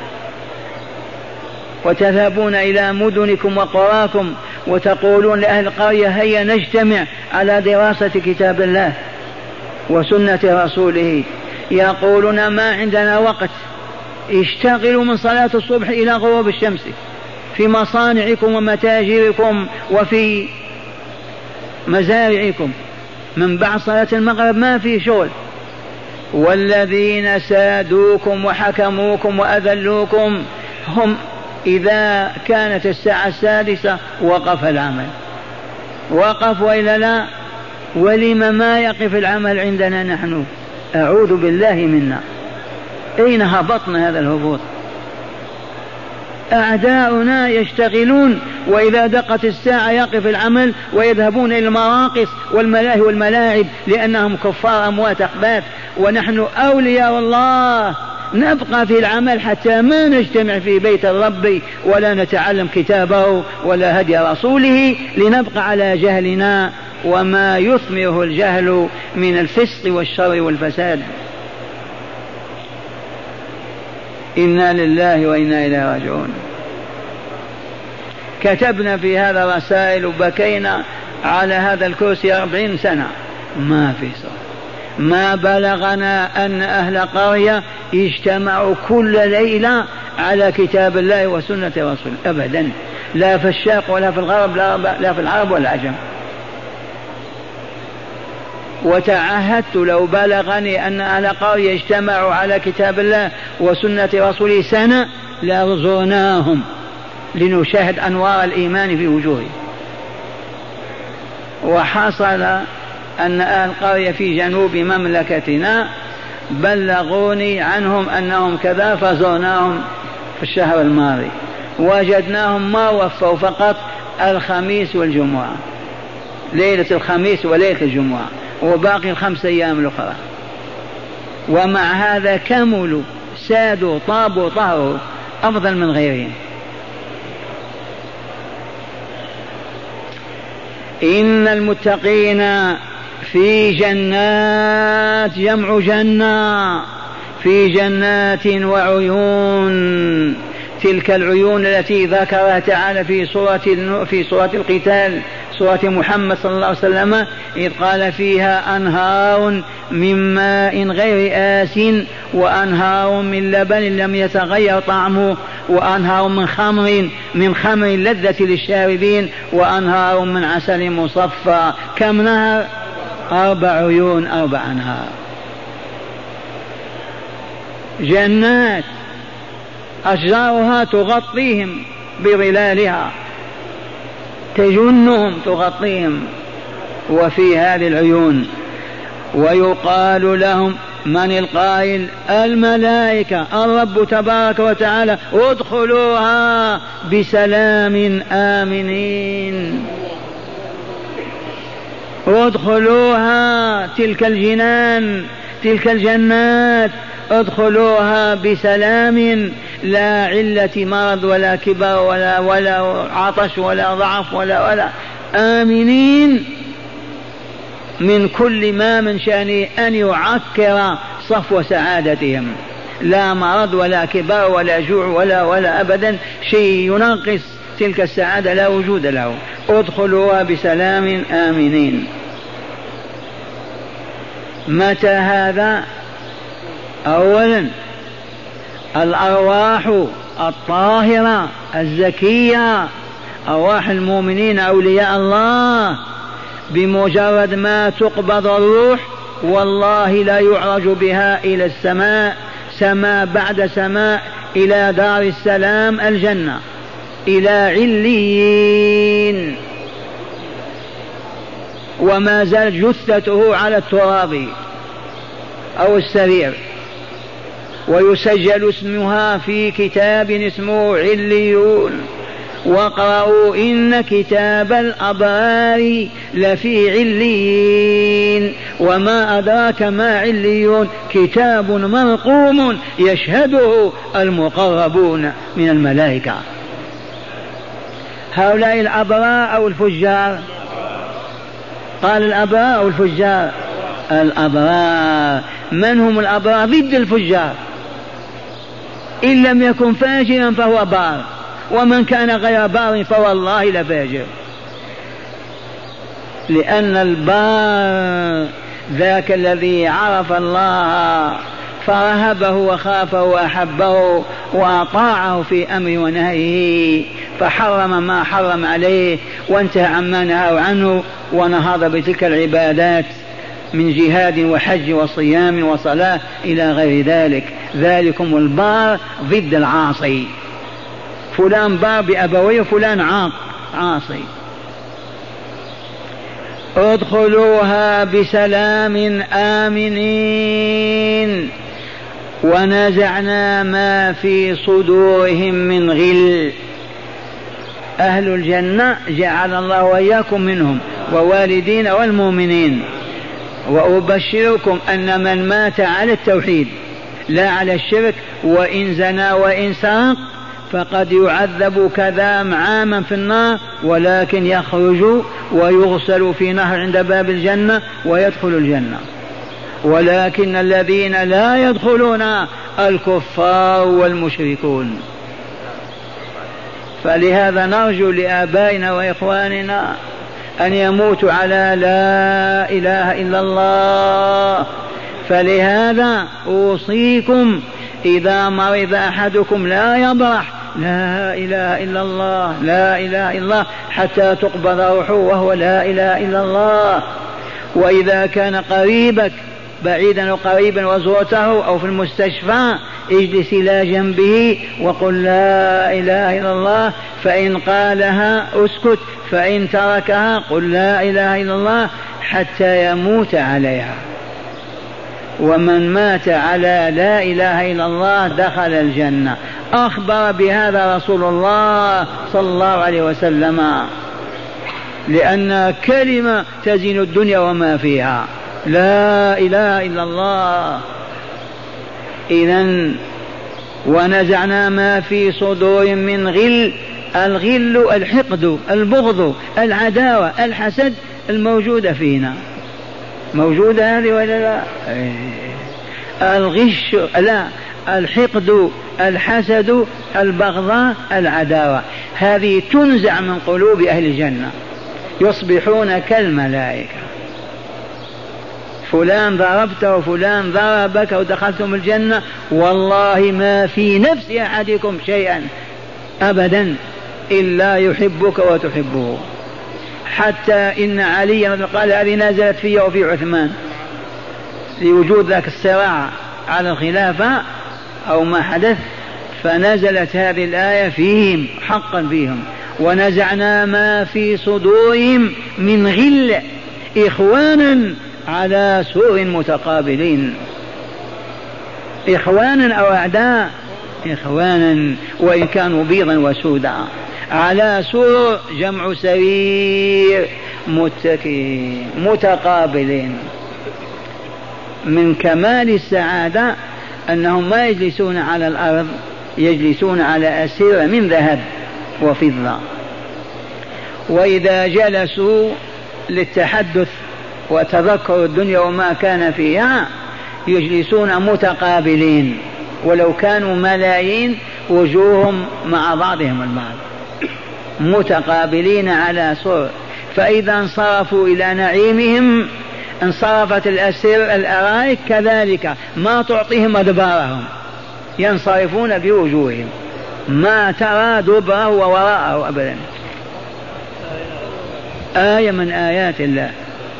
وتذهبون إلى مدنكم وقراكم وتقولون لأهل القرية هيا نجتمع على دراسة كتاب الله وسنة رسوله، يقولون ما عندنا وقت، اشتغلوا من صلاة الصبح إلى غروب الشمس في مصانعكم ومتاجركم وفي مزارعكم، من بعد صلاة المغرب ما في شغل. والذين سادوكم وحكموكم وأذلوكم هم إذا كانت الساعة 6 وقف العمل، وقف وإلا لا. ولم ما يقف العمل عندنا نحن؟ أعوذ بالله منا، أين هبطنا هذا الهبوط؟ أعداؤنا يشتغلون، وإذا دقت الساعة يقف العمل ويذهبون إلى المراقص والملاهي والملاعب لأنهم كفار أموات أخبات، ونحن أولياء الله نبقى في العمل حتى ما نجتمع في بيت الرب ولا نتعلم كتابه ولا هدي رسوله، لنبقى على جهلنا وما يثمره الجهل من الفسق والشر والفساد. إنا لله وإنا إليه راجعون. كتبنا في هذا رسائل وبكينا على هذا الكرسي 40 سنة ما في صوت. ما بلغنا أن أهل قرية اجتمعوا كل ليلة على كتاب الله وسنة رسوله أبدا، لا في الشرق ولا في الغرب، لا في العرب ولا العجم. وتعهدت لو بلغني أن أهل قرية اجتمعوا على كتاب الله وسنة رسوله سنة لزرناهم لنشاهد أنوار الإيمان في وجوههم. وحصل أن أهل قرية في جنوب مملكتنا بلغوني عنهم أنهم كذا، فزرناهم في الشهر الماضي وجدناهم ما وفوا فقط الخميس والجمعة، ليلة الخميس وليلة الجمعة، وباقي 5 أيام الأخرى. ومع هذا كملوا سادوا طابوا طهروا أفضل من غيرهم. إن المتقين في جنات، جمع جنة، في جنات وعيون. تلك العيون التي ذكرها تعالى في سورة القتال، سورة محمد صلى الله عليه وسلم، إذ قال فيها أنهار من ماء غير آس وأنهار من لبن لم يتغير طعمه وأنهار من خمر لذة للشاربين وأنهار من عسل مصفى. كم نهر؟ 4 عيون، 4 أنهار. جنات أشجارها تغطيهم بظلالها، تجنهم تغطيهم. وفي هذه العيون ويقال لهم، من القائل؟ الملائكة، الرب تبارك وتعالى، ادخلوها بسلام آمنين. ادخلوها تلك الجنان، تلك الجنات، ادخلوها بسلام، لا علة مرض ولا كبر ولا عطش ولا ضعف ولا آمنين من كل ما من شأنه أن يعكر صفو سعادتهم، لا مرض ولا كبر ولا جوع ولا أبدا شيء ينقص تلك السعادة، لا وجود له. ادخلوها بسلام آمنين. متى هذا؟ أولا الأرواح الطاهرة الزكية، أرواح المؤمنين أولياء الله، بمجرد ما تقبض الروح والله لا يعرج بها إلى السماء، سماء بعد سماء، إلى دار السلام الجنة، إلى عليين، وما زال جثته على التراب أو السرير. ويسجل اسمها في كتاب اسمه عليون. واقرأوا إن كتاب الأبرار لفي عليين. وما أدراك ما عليون؟ كتاب مرقوم يشهده المقربون من الملائكة. هؤلاء الأبرار أو الفجار؟ قال الأبرار أو الفجار؟ الأبرار. من هم الأبرار؟ ضد الفجار. إن لم يكن فاجرا فهو بار، ومن كان غير بار فوالله لفاجر. لأن البار ذاك الذي عرف الله فرهبه وخافه وأحبه وأطاعه في أمر ونهيه، فحرم ما حرم عليه وانتهى عما نهى عنه، ونهض بتلك العبادات من جهاد وحج وصيام وصلاة إلى غير ذلك. ذلكم البار ضد العاصي. فلان بار بأبويه وفلان عاصي. ادخلوها بسلام آمنين ونزعنا ما في صدورهم من غل. أهل الجنة جعل الله وإياكم منهم ووالدين والمؤمنين. وأبشركم أن من مات على التوحيد لا على الشرك وإن زنى وإن سرق فقد يعذب كذا عاما في النار، ولكن يخرج ويغسل في نهر عند باب الجنة ويدخل الجنة. ولكن الذين لا يدخلون الكفار والمشركون. فلهذا نرجو لآبائنا وإخواننا أن يموتوا على لا إله إلا الله. فلهذا أوصيكم إذا مرض أحدكم لا يبرح لا إله إلا الله لا إله إلا الله حتى تقبض روحه وهو لا إله إلا الله. وإذا كان قريبك بعيدا وقريبا وزرته أو في المستشفى اجلس إلى جنبه وقل لا إله إلا الله، فإن قالها اسكت، فإن تركها قل لا إله إلا الله حتى يموت عليها. ومن مات على لا إله إلا الله دخل الجنة. أخبر بهذا رسول الله صلى الله عليه وسلم، لأن كلمة تزين الدنيا وما فيها، لا إله إلا الله. إذن ونزعنا ما في صدورهم من غل. الغل الحقد البغض العداوة الحسد الموجودة فينا، موجودة هذه ولا لا؟ الغش لا، الحقد الحسد البغضاء العداوة، هذه تنزع من قلوب أهل الجنة يصبحون كالملائكة. فلان ضربته وفلان ضربك ودخلتم الجنة والله ما في نفس أحدكم شيئا أبدا إلا يحبك وتحبه. حتى إن علي قال هذه نزلت في وفي عثمان لوجود ذاك الصراع على الخلافة أو ما حدث، فنزلت هذه الآية فيهم حقا فيهم. ونزعنا ما في صدورهم من غل إخوانا على سور متقابلين. إخوانا أو أعداء؟ إخوانا وإن كانوا بيضا وسودا. على سور جمع سرير متكئين متقابلين. من كمال السعادة أنهم ما يجلسون على الأرض، يجلسون على أسير من ذهب وفضة. وإذا جلسوا للتحدث وتذكر الدنيا وما كان فيها يجلسون متقابلين، ولو كانوا ملايين وجوههم مع بعضهم البعض متقابلين على سور. فإذا انصرفوا إلى نعيمهم انصرفت الأسير الأرائك كذلك، ما تعطيهم أدبارهم، ينصرفون بوجوههم، ما ترى دبره ووراءه أبدا. آية من آيات الله.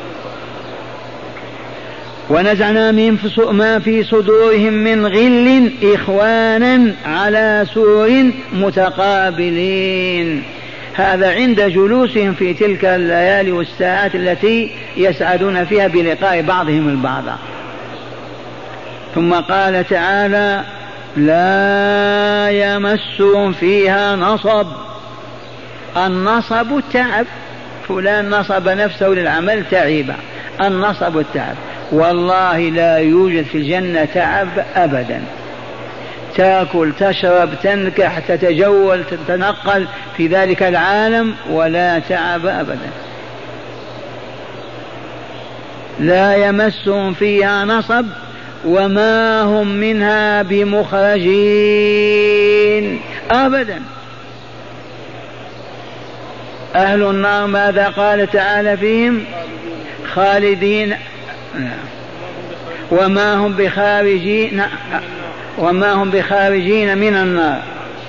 ونزعنا ما في صدورهم من غل إخوانا على سور متقابلين. هذا عند جلوسهم في تلك الليالي والساعات التي يسعدون فيها بلقاء بعضهم البعض. ثم قال تعالى لا يمسهم فيها نصب. النصب التعب، فلان نصب نفسه للعمل تعيبا، النصب التعب. والله لا يوجد في الجنة تعب أبدا، تأكل تشرب تنكح تتجول تتنقل في ذلك العالم ولا تعب أبدا. لا يمسهم فيها نصب وما هم منها بمخرجين أبدا. أهل النار ماذا قال تعالى فيهم؟ خالدين وما هم بخارجين من النار.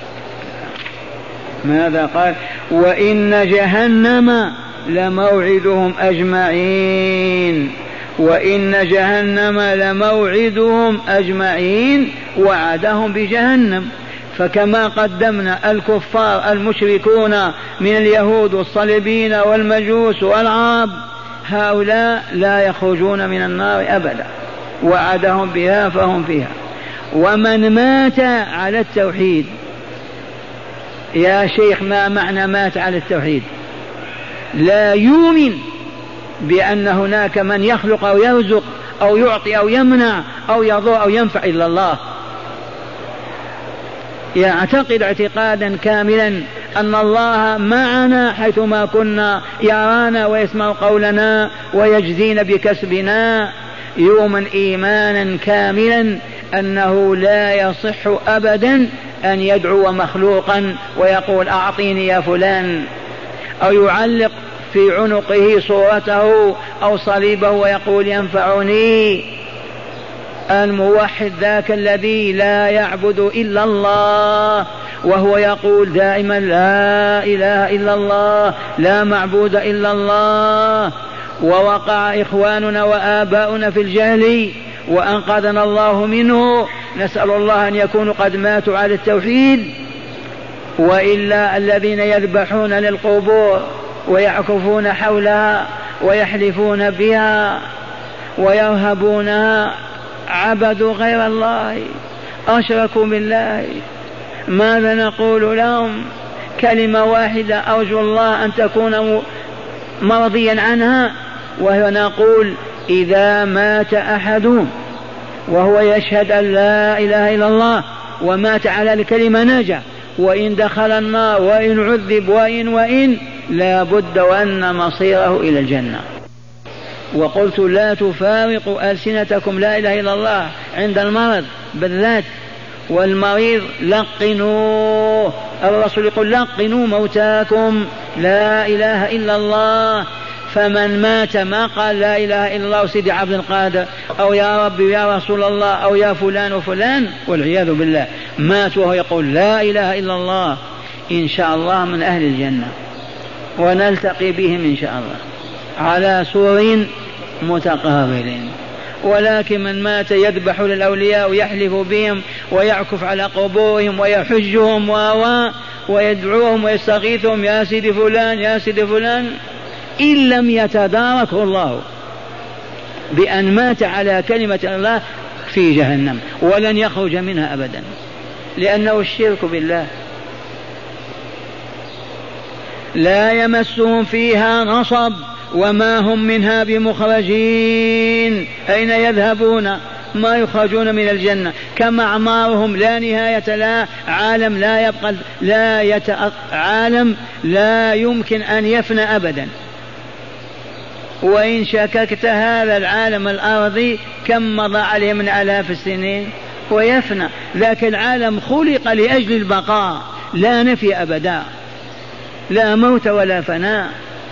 ماذا قال؟ وإن جهنم لموعدهم أجمعين، وإن جهنم لموعدهم أجمعين، وعدهم بجهنم. فكما قدمنا الكفار المشركون من اليهود والصليبين والمجوس والعرب هؤلاء لا يخرجون من النار أبدا، وعدهم بها فهم فيها. ومن مات على التوحيد، يا شيخ ما معنى مات على التوحيد؟ لا يؤمن بأن هناك من يخلق أو يرزق أو يعطي أو يمنع أو يضر أو ينفع إلا الله، يعتقد اعتقادا كاملا أن الله معنا حيثما كنا، يرانا ويسمع قولنا ويجزينا بكسبنا. يؤمن إيمانا كاملا أنه لا يصح أبدا أن يدعو مخلوقا ويقول أعطيني يا فلان، أو يعلق في عنقه صورته أو صليبه ويقول ينفعني. الموحد ذاك الذي لا يعبد إلا الله، وهو يقول دائما لا إله إلا الله، لا معبود إلا الله. ووقع إخواننا وآباؤنا في الجهل وأنقذنا الله منه، نسأل الله أن يكونوا قد ماتوا على التوحيد. وإلا الذين يذبحون للقبور ويعكفون حولها ويحلفون بها ويرهبونها عبدوا غير الله، أشركوا بالله. ماذا نقول لهم؟ كلمة واحدة أرجو الله أن تكون مرضيا عنها، وهي نقول إذا مات أحد وهو يشهد أن لا إله إلا الله ومات على الكلمة نجا، وإن دخل النار وإن عذب وإن لا بد وأن مصيره إلى الجنة. وقلت لا تفارقوا ألسنتكم لا إله إلا الله عند المرض بالذات، والمريض لقنوه، الرسول يقول لقنوا موتاكم لا إله إلا الله. فمن مات ما قال لا إله إلا الله سيدي عبد القادر أو يا رب يا رسول الله أو يا فلان وفلان والعياذ بالله، مات وهو يقول لا إله إلا الله، إن شاء الله من أهل الجنة ونلتقي بهم إن شاء الله على سور متقابلين. ولكن من مات يذبح للأولياء ويحلف بهم ويعكف على قبورهم ويحجهم ويدعوهم ويستغيثهم يا سيدي فلان يا سيدي فلان، إن لم يتداركه الله بأن مات على كلمة الله في جهنم ولن يخرج منها أبدا، لأنه الشرك بالله. لا يمسهم فيها نصب وما هم منها بمخرجين. أين يذهبون؟ ما يخرجون من الجنة، كما أعمارهم لا نهاية لا، عالم لا يبقى عالم لا يمكن أن يفنى أبدا. وإن شككت هذا العالم الأرضي كم مضى عليه من آلاف السنين ويفنى، لكن العالم خلق لأجل البقاء لا نفي أبدا، لا موت ولا فناء.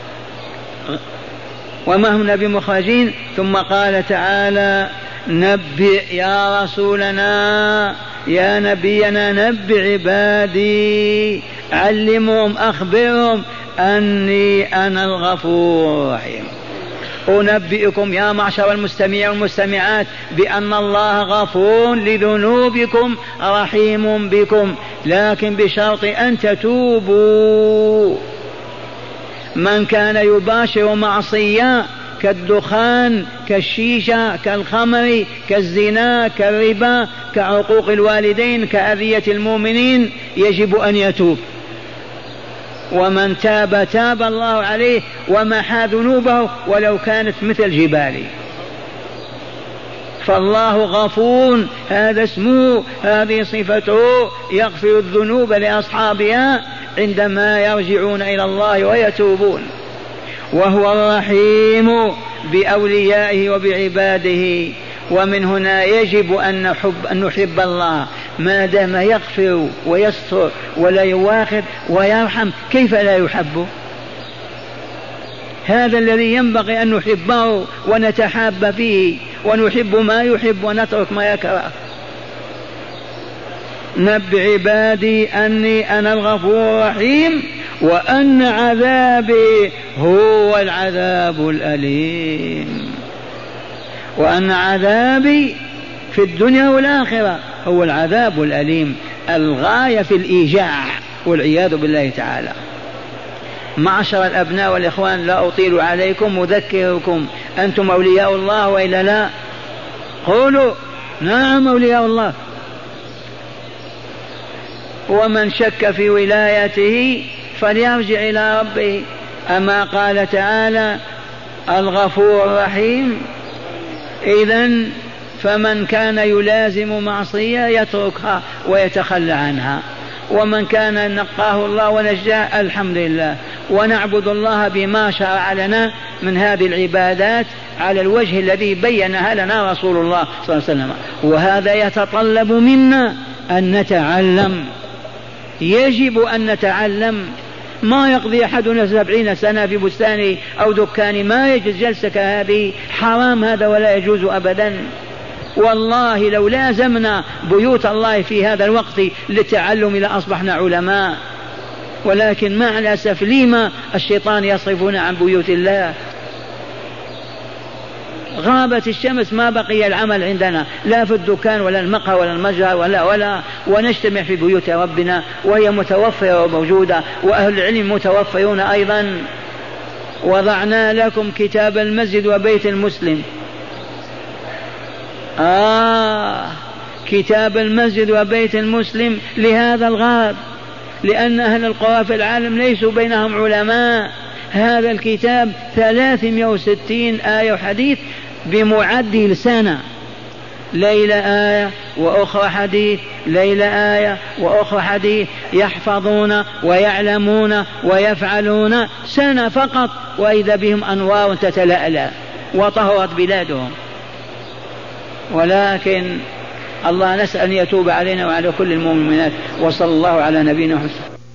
وما هم بمخرجين. ثم قال تعالى نبئ يا رسولنا يا نبينا نبئ عبادي، علمهم أخبرهم أني أنا الغفور الرحيم. أنبئكم يا معشر المستمعين والمستمعات بأن الله غفور لذنوبكم رحيم بكم، لكن بشرط أن تتوبوا. من كان يباشر معصية كالدخان كالشيشة كالخمر كالزنا كالربا كعقوق الوالدين كأذية المؤمنين يجب أن يتوب، ومن تاب تاب الله عليه ومحى ذنوبه ولو كانت مثل جبال. فالله غفور، هذا اسمه، هذه صفته، يغفر الذنوب لأصحابها عندما يرجعون إلى الله ويتوبون. وهو الرحيم بأوليائه وبعباده. ومن هنا يجب أن نحب الله ما دام يغفر ويستر ولا يواخذ ويرحم، كيف لا يحب؟ هذا الذي ينبغي أن نحبه ونتحاب فيه، ونحب ما يحب ونترك ما يكره. نبئ عبادي أني أنا الغفور الرحيم وأن عذابي هو العذاب الأليم. وأن عذابي في الدنيا والآخرة هو العذاب الأليم، الغاية في الإيجاع والعياذ بالله تعالى. معشر الأبناء والإخوان، لا أطيل عليكم، أذكركم أنتم أولياء الله وإلا لا؟ قولوا نعم أولياء الله. ومن شك في ولايته فليرجع إلى ربه. أما قال تعالى الغفور الرحيم؟ إذن فمن كان يلازم معصية يتركها ويتخلى عنها، ومن كان نقاه الله ونجاه الحمد لله. ونعبد الله بما شرع لنا من هذه العبادات على الوجه الذي بينها لنا رسول الله صلى الله عليه وسلم. وهذا يتطلب منا أن نتعلم، يجب أن نتعلم. ما يقضي أحدنا 70 سنة في بستان أو دكان، ما يجوز جلسة كهذه، حرام هذا ولا يجوز أبدا. والله لو لازمنا بيوت الله في هذا الوقت للتعلم لأصبحنا علماء، ولكن مع الأسف لما الشيطان يصرفنا عن بيوت الله؟ غابت الشمس ما بقي العمل عندنا، لا في الدكان ولا المقهى ولا المجهى ولا ونجتمع في بيوت ربنا وهي متوفرة وموجودة، وأهل العلم متوفرون أيضا. وضعنا لكم كتاب المسجد وبيت المسلم. كتاب المسجد وبيت المسلم لهذا الغرض، لأن أهل القرى في العالم ليسوا بينهم علماء. هذا الكتاب 360 آية وحديث بمعدل سنة، ليلة آية وأخرى حديث، ليلة آية وأخرى حديث، يحفظون ويعلمون ويفعلون سنة فقط، وإذا بهم أنوار تتلألأ وطهرت بلادهم. ولكن الله نسأل أن يتوب علينا وعلى كل المؤمنات. وصلى الله على نبينا محمد.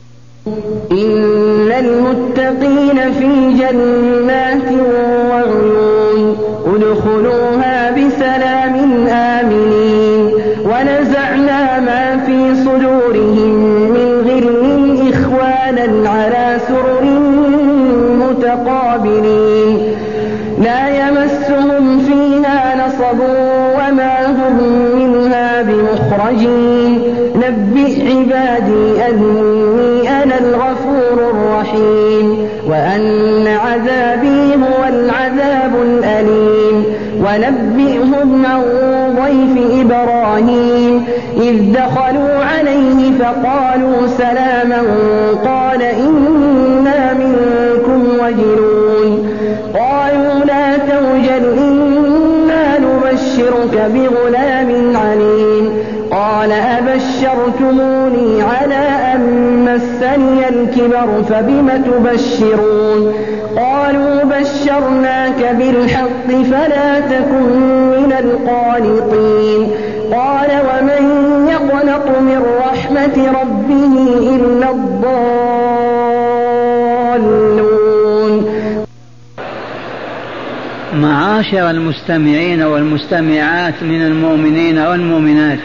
إن المتقين في جنات وعيون ادخلوها بسلام آمنين. ونزعنا ما في صدورهم من غل إخوانا على سرر متقابلين لا يمسهم فيها نصب وما هم منها بمخرجين. نبئ عبادي أني أنا الغفور الرحيم وأن عذابي هو العذاب الأليم. ونبئهم عن ضيف إبراهيم إذ دخلوا عليه فقالوا سلاما قال إنا منكم وجلون. قالوا لا توجل إنا نبشرك بغلام عليم. قال أبشرتموني على أن مسني الكبر فبم تبشرون. قالوا بشرناك بالحق فلا تكن من القانطين. قال ومن يقنط من رحمة ربه إلا الضالون. معاشر المستمعين والمستمعات من المؤمنين والمؤمنات،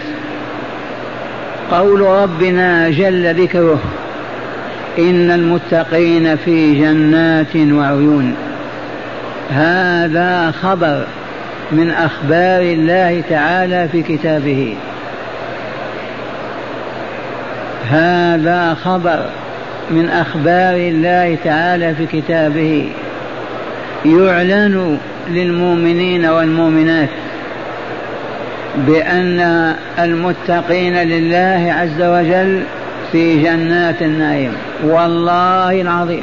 قول ربنا جل ذكره إن المتقين في جنات وعيون، هذا خبر من أخبار الله تعالى في كتابه. هذا خبر من أخبار الله تعالى في كتابه. يعلن للمؤمنين والمؤمنات بأن المتقين لله عز وجل في جنات النعيم. والله العظيم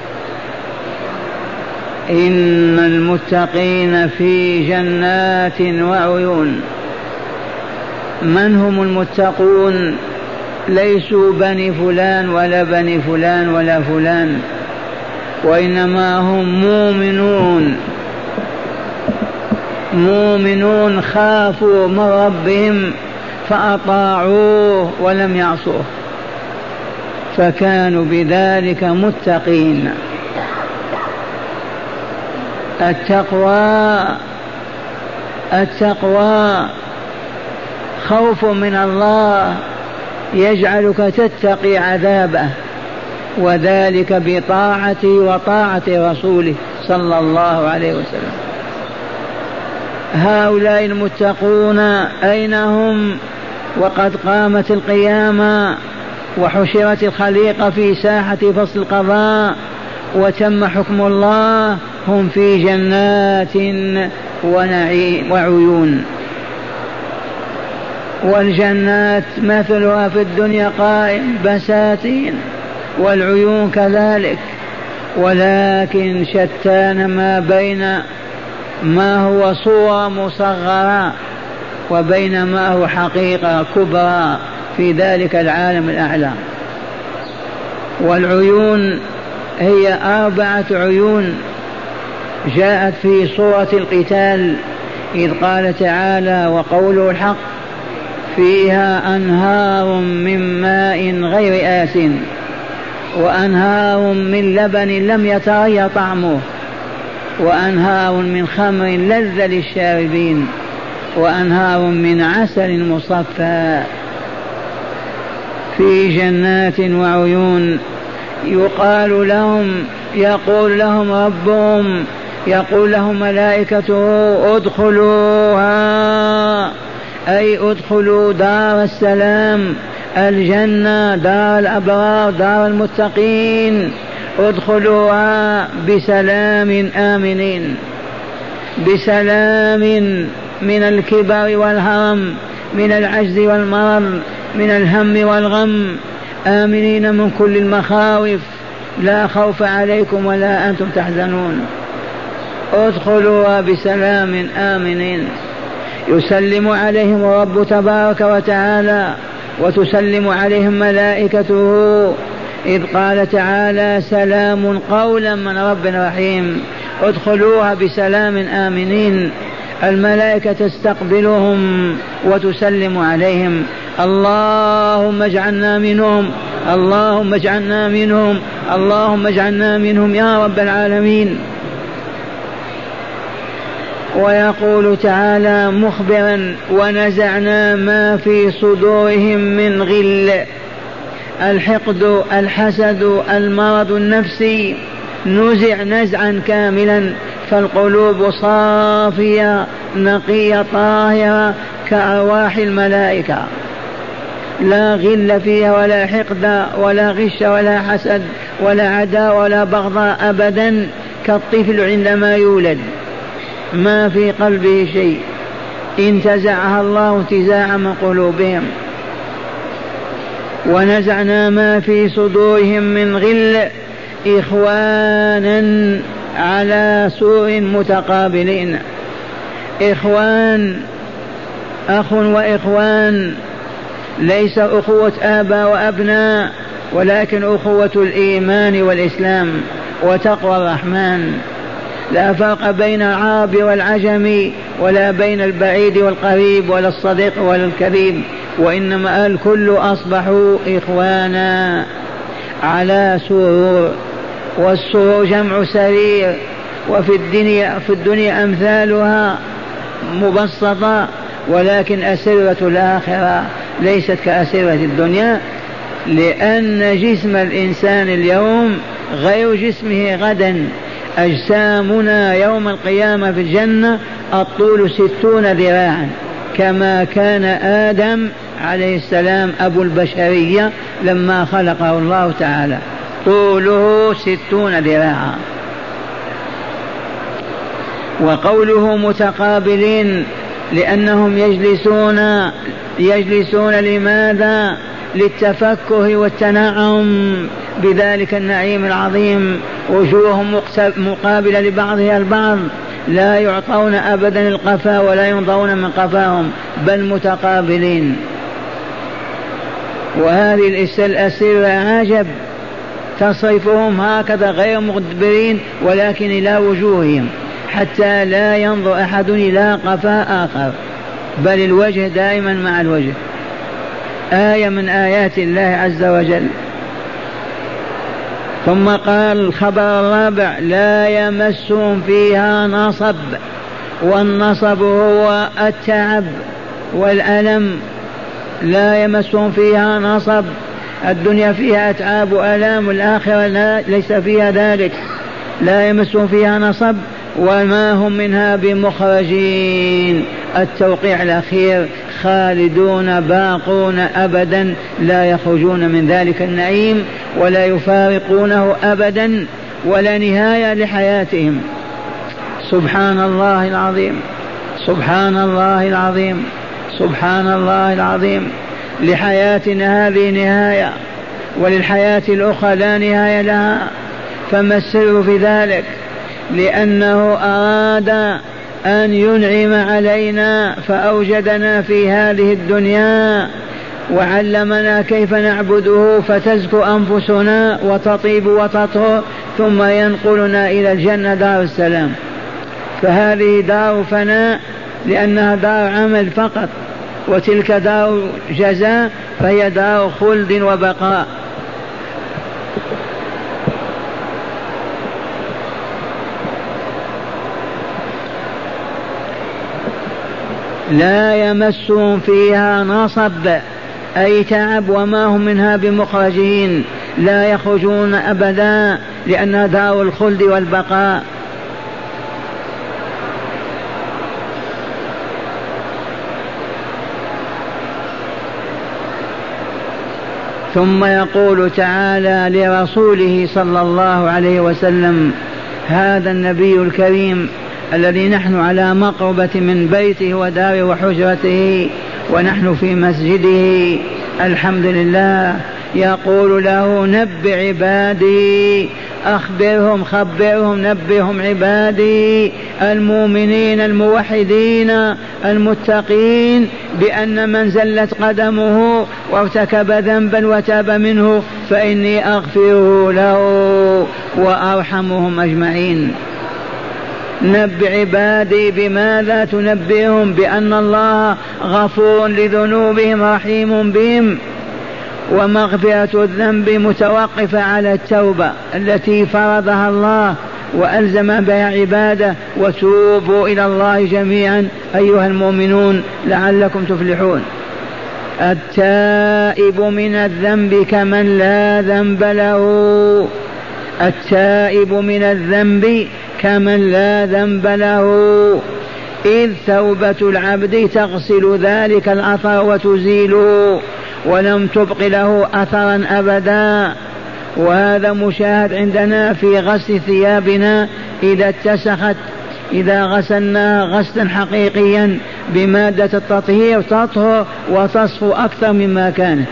إن المتقين في جنات وعيون. من هم المتقون؟ ليسوا بني فلان ولا بني فلان ولا فلان، وإنما هم مؤمنون خافوا من ربهم فأطاعوه ولم يعصوه، فكانوا بذلك متقين. التقوى خوف من الله يجعلك تتقي عذابه، وذلك بطاعته وطاعة رسوله صلى الله عليه وسلم. هؤلاء المتقون أين هم وقد قامت القيامة وحشرت الخليقة في ساحة فصل القضاء وتم حكم الله؟ هم في جنات ونعيم وعيون. والجنات مثلها في الدنيا قائم بساتين، والعيون كذلك، ولكن شتان ما بين ما هو صورة مصغرة وبين ما هو حقيقة كبرى في ذلك العالم الأعلى. والعيون هي 4 عيون جاءت في صورة القتال، إذ قال تعالى وقوله الحق فيها أنهار من ماء غير آسن وأنهار من لبن لم يتغير طعمه وأنهار من خمر لذ للشاربين وأنهار من عسل مصفى في جنات وعيون. يقول لهم ربهم، يقول لهم ملائكته ادخلوها، أي ادخلوا دار السلام، الجنة، دار الأبرار، دار المتقين، ادخلوها بسلام آمنين، بسلام من الكبر والهرم، من العجز والمرض، من الهم والغم، آمنين من كل المخاوف، لا خوف عليكم ولا أنتم تحزنون. ادخلوها بسلام آمنين. يسلم عليهم الرب تبارك وتعالى وتسلم عليهم ملائكته، إذ قال تعالى سلام قولا من رب رحيم. ادخلوها بسلام آمنين. الملائكة تستقبلهم وتسلم عليهم. اللهم اجعلنا منهم، اللهم اجعلنا منهم، اللهم اجعلنا منهم يا رب العالمين. ويقول تعالى مخبرا ونزعنا ما في صدورهم من غل. الحقد، الحسد، المرض النفسي نزع نزعا كاملا، فالقلوب صافية نقية طاهرة كأرواح الملائكة، لا غل فيها ولا حقد ولا غش ولا حسد ولا عداوة ولا بغضاء أبدا، كالطفل عندما يولد ما في قلبه شيء، انتزعها الله انتزاعا من قلوبهم. ونزعنا ما في صدورهم من غل إخوانا على سور متقابلين. إخوان، أخ وإخوان، ليس أخوة آباء وأبناء، ولكن أخوة الإيمان والإسلام وتقوى الرحمن. لا فرق بين العرب والعجم، ولا بين البعيد والقريب، ولا الصديق ولا الكريم، وإنما الكل أصبحوا إخوانا على سرور. والسرور جمع سرير، وفي الدنيا أمثالها مبسطة، ولكن أسرة الآخرة ليست كأسرة الدنيا، لأن جسم الإنسان اليوم غير جسمه غدا. أجسامنا يوم القيامة في الجنة الطول 60 ذراعا، كما كان آدم عليه السلام أبو البشرية لما خلقه الله تعالى طوله 60 ذراعا. وقوله متقابلين لأنهم يجلسون لماذا؟ للتفكه والتنعم بذلك النعيم العظيم، وجوههم مقابلة لبعضها البعض، لا يعطون أبدا القفا ولا ينضون من قفاهم، بل متقابلين. وهذه الأسئلة عجب، تصرفهم هكذا غير مدبرين ولكن إلى وجوههم، حتى لا ينظر أحد إلى قفاء آخر، بل الوجه دائما مع الوجه. آية من آيات الله عز وجل. ثم قال الخبر الرابع: لا يمسهم فيها نصب، والنصب هو التعب والألم. لا يمسهم فيها نصب، الدنيا فيها أتعاب وألام، والآخرة ليس فيها ذلك. لا يمسهم فيها نصب وما هم منها بمخرجين، التوقيع الأخير، خالدون باقون أبدا، لا يخرجون من ذلك النعيم ولا يفارقونه أبدا، ولا نهاية لحياتهم. سبحان الله العظيم، سبحان الله العظيم، سبحان الله العظيم. لحياتنا هذه نهاية، وللحياة الأخرى لا نهاية لها. فما السر في ذلك؟ لأنه أراد أن ينعم علينا فأوجدنا في هذه الدنيا وعلمنا كيف نعبده، فتزكو أنفسنا وتطيب وتطهر، ثم ينقلنا إلى الجنة دار السلام. فهذه دار فناء لأنها دار عمل فقط، وتلك دار جزاء فهي دار خلد وبقاء. لا يمسهم فيها نصب أي تعب، وما هم منها بمخرجين، لا يخرجون أبدا، لأنها دار الخلد والبقاء. ثم يقول تعالى لرسوله صلى الله عليه وسلم: هذا النبي الكريم الذي نحن على مقربة من بيته وداره وحجرته ونحن في مسجده، الحمد لله، يقول له: نبئ عبادي، أخبرهم، خبرهم، نبئهم عبادي المؤمنين الموحدين المتقين بأن من زلت قدمه وارتكب ذنبا وتاب منه فإني أغفره له وأرحمهم أجمعين. نبئ عبادي، بماذا تنبئهم؟ بأن الله غفور لذنوبهم رحيم بهم، ومغفرة الذنب متوقفة على التوبة التي فرضها الله وألزم بها عباده: وتوبوا إلى الله جميعا أيها المؤمنون لعلكم تفلحون. التائب من الذنب كمن لا ذنب له، التائب من الذنب كمن لا ذنب له، إذ توبة العبد تغسل ذلك الأثر وتزيله ولم تبق له أثرا أبدا. وهذا مشاهد عندنا في غسل ثيابنا إذا اتسخت، إذا غسلناها غسلا حقيقيا بمادة التطهير تطهر وتصفو أكثر مما كانت.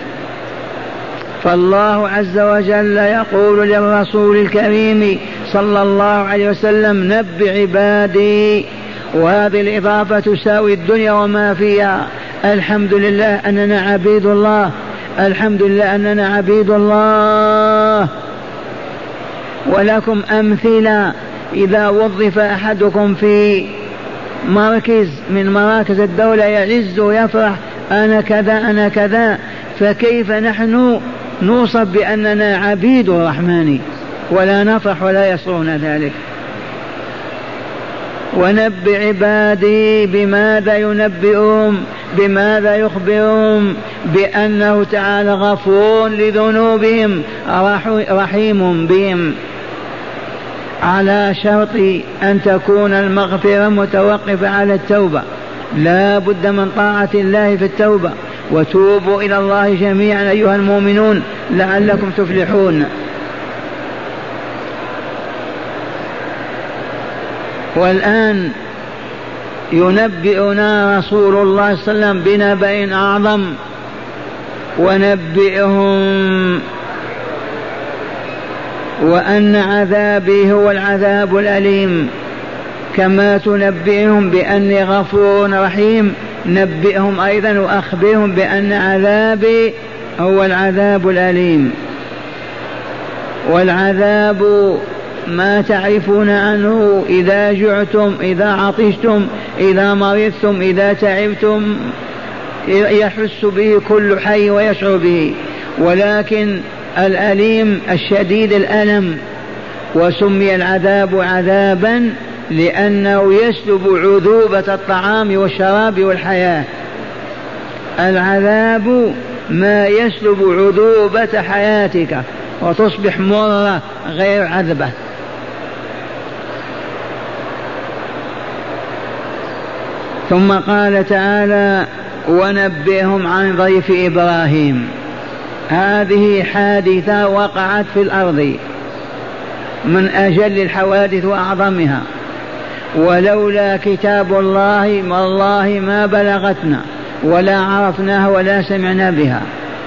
فالله عز وجل يقول للرسول الكريم صلى الله عليه وسلم: نبئ عبادي. وهذه الإضافة تساوي الدنيا وما فيها. الحمد لله أننا عبيد الله، الحمد لله أننا عبيد الله. ولكم أمثلة: إذا وظف أحدكم في مركز من مراكز الدولة يعز ويفرح: أنا كذا أنا كذا، فكيف نحن نوصف بأننا عبيد الرحمن ولا نفرح ولا يسرون ذلك؟ ونبئ عبادي، بماذا ينبئهم؟ بماذا يخبرهم؟ بأنه تعالى غفور لذنوبهم رحيم بهم، على شرط أن تكون المغفرة متوقفة على التوبة. لا بد من طاعة الله في التوبة. وتوبوا إلى الله جميعا أيها المؤمنون لعلكم تفلحون. والآن ينبئنا رسول الله صلى الله عليه وسلم بنبأ أعظم، ونبئهم وأن عذابي هو العذاب الأليم. كما تنبئهم بأني غفور رحيم، نبئهم أيضا وأخبرهم بأن عذابي هو العذاب الأليم. والعذاب ما تعرفون عنه، إذا جعتم، إذا عطشتم، إذا مرضتم، إذا تعبتم، يحس به كل حي ويشعر به، ولكن الأليم الشديد الألم. وسمي العذاب عذابا لأنه يسلب عذوبة الطعام والشراب والحياة. العذاب ما يسلب عذوبة حياتك وتصبح مرة غير عذبة. ثم قال تعالى: ونبئهم عن ضيف إبراهيم. هذه حادثة وقعت في الأرض من أجل الحوادث وأعظمها، ولولا كتاب الله والله ما بلغتنا ولا عرفناها ولا سمعنا بها.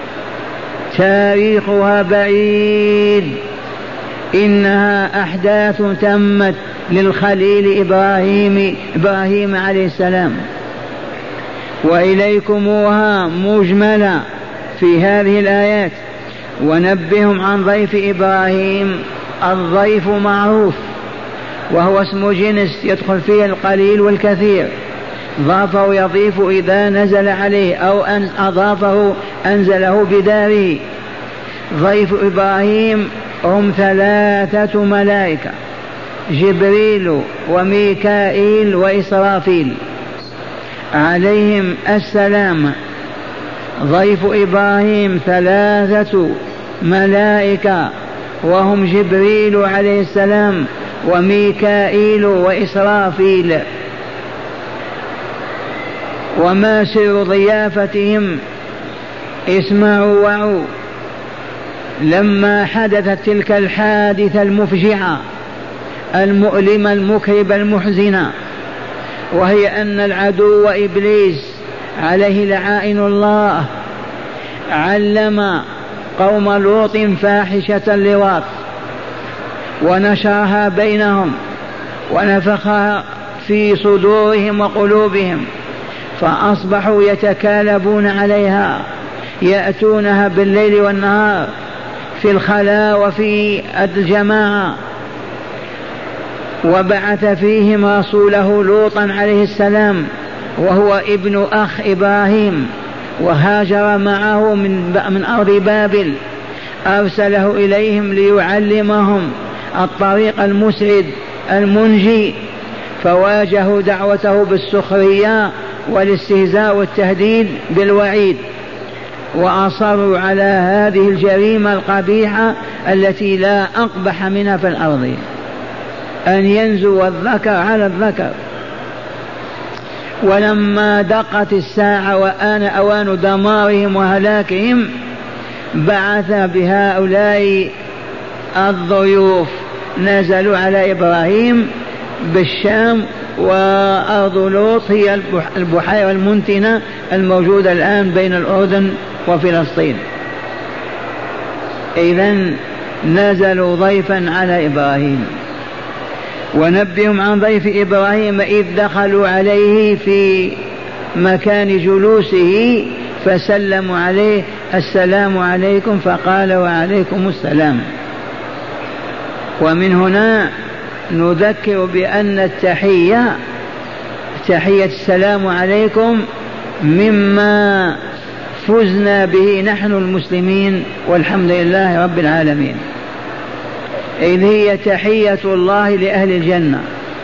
تاريخها بعيد، إنها أحداث تمت للخليل إبراهيم عليه السلام، وإليكموها مجملة في هذه الآيات. ونبهم عن ضيف إبراهيم. الضيف معروف وهو اسم جنس يدخل فيه القليل والكثير، ضافه يضيف إذا نزل عليه، أو أن أضافه أنزله بداره. ضيف إبراهيم هم 3 ملائكة: جبريل وميكائيل وإسرافيل عليهم السلام. ضيف إبراهيم 3 ملائكة، وهم جبريل عليه السلام وميكائيل وإسرافيل. وما سر ضيافتهم؟ اسمعوا وعوا. لما حدثت تلك الحادثة المفجعة المؤلمة المكربة المحزنة، وهي أن العدو إبليس عليه لعائن الله علم قوم لوط فاحشة اللواط ونشرها بينهم ونفخها في صدورهم وقلوبهم، فأصبحوا يتكالبون عليها، يأتونها بالليل والنهار في الخلاء وفي الجماعة. وبعث فيهم رسوله لوطا عليه السلام وهو ابن أخ إبراهيم، وهاجر معه من أرض بابل، أرسله إليهم ليعلمهم الطريق المسعد المنجي، فواجهوا دعوته بالسخرية والاستهزاء والتهديد بالوعيد، وأصروا على هذه الجريمة القبيحة التي لا أقبح منها في الأرض، أن ينزو الذكر على الذكر. ولما دقت الساعة وآن أوان دمارهم وهلاكهم، بعث بهؤلاء الضيوف، نزلوا على إبراهيم بالشام، وأرض لوط هي البحيرة المنتنة الموجودة الآن بين الأردن وفلسطين. إذن نزلوا ضيفا على إبراهيم. ونبئهم عن ضيف إبراهيم إذ دخلوا عليه في مكان جلوسه فسلموا عليه: السلام عليكم، فقال: وعليكم السلام. ومن هنا نذكر بأن التحية، تحية السلام عليكم، مما فزنا به نحن المسلمين والحمد لله رب العالمين، إذ هي تحية الله لأهل الجنة،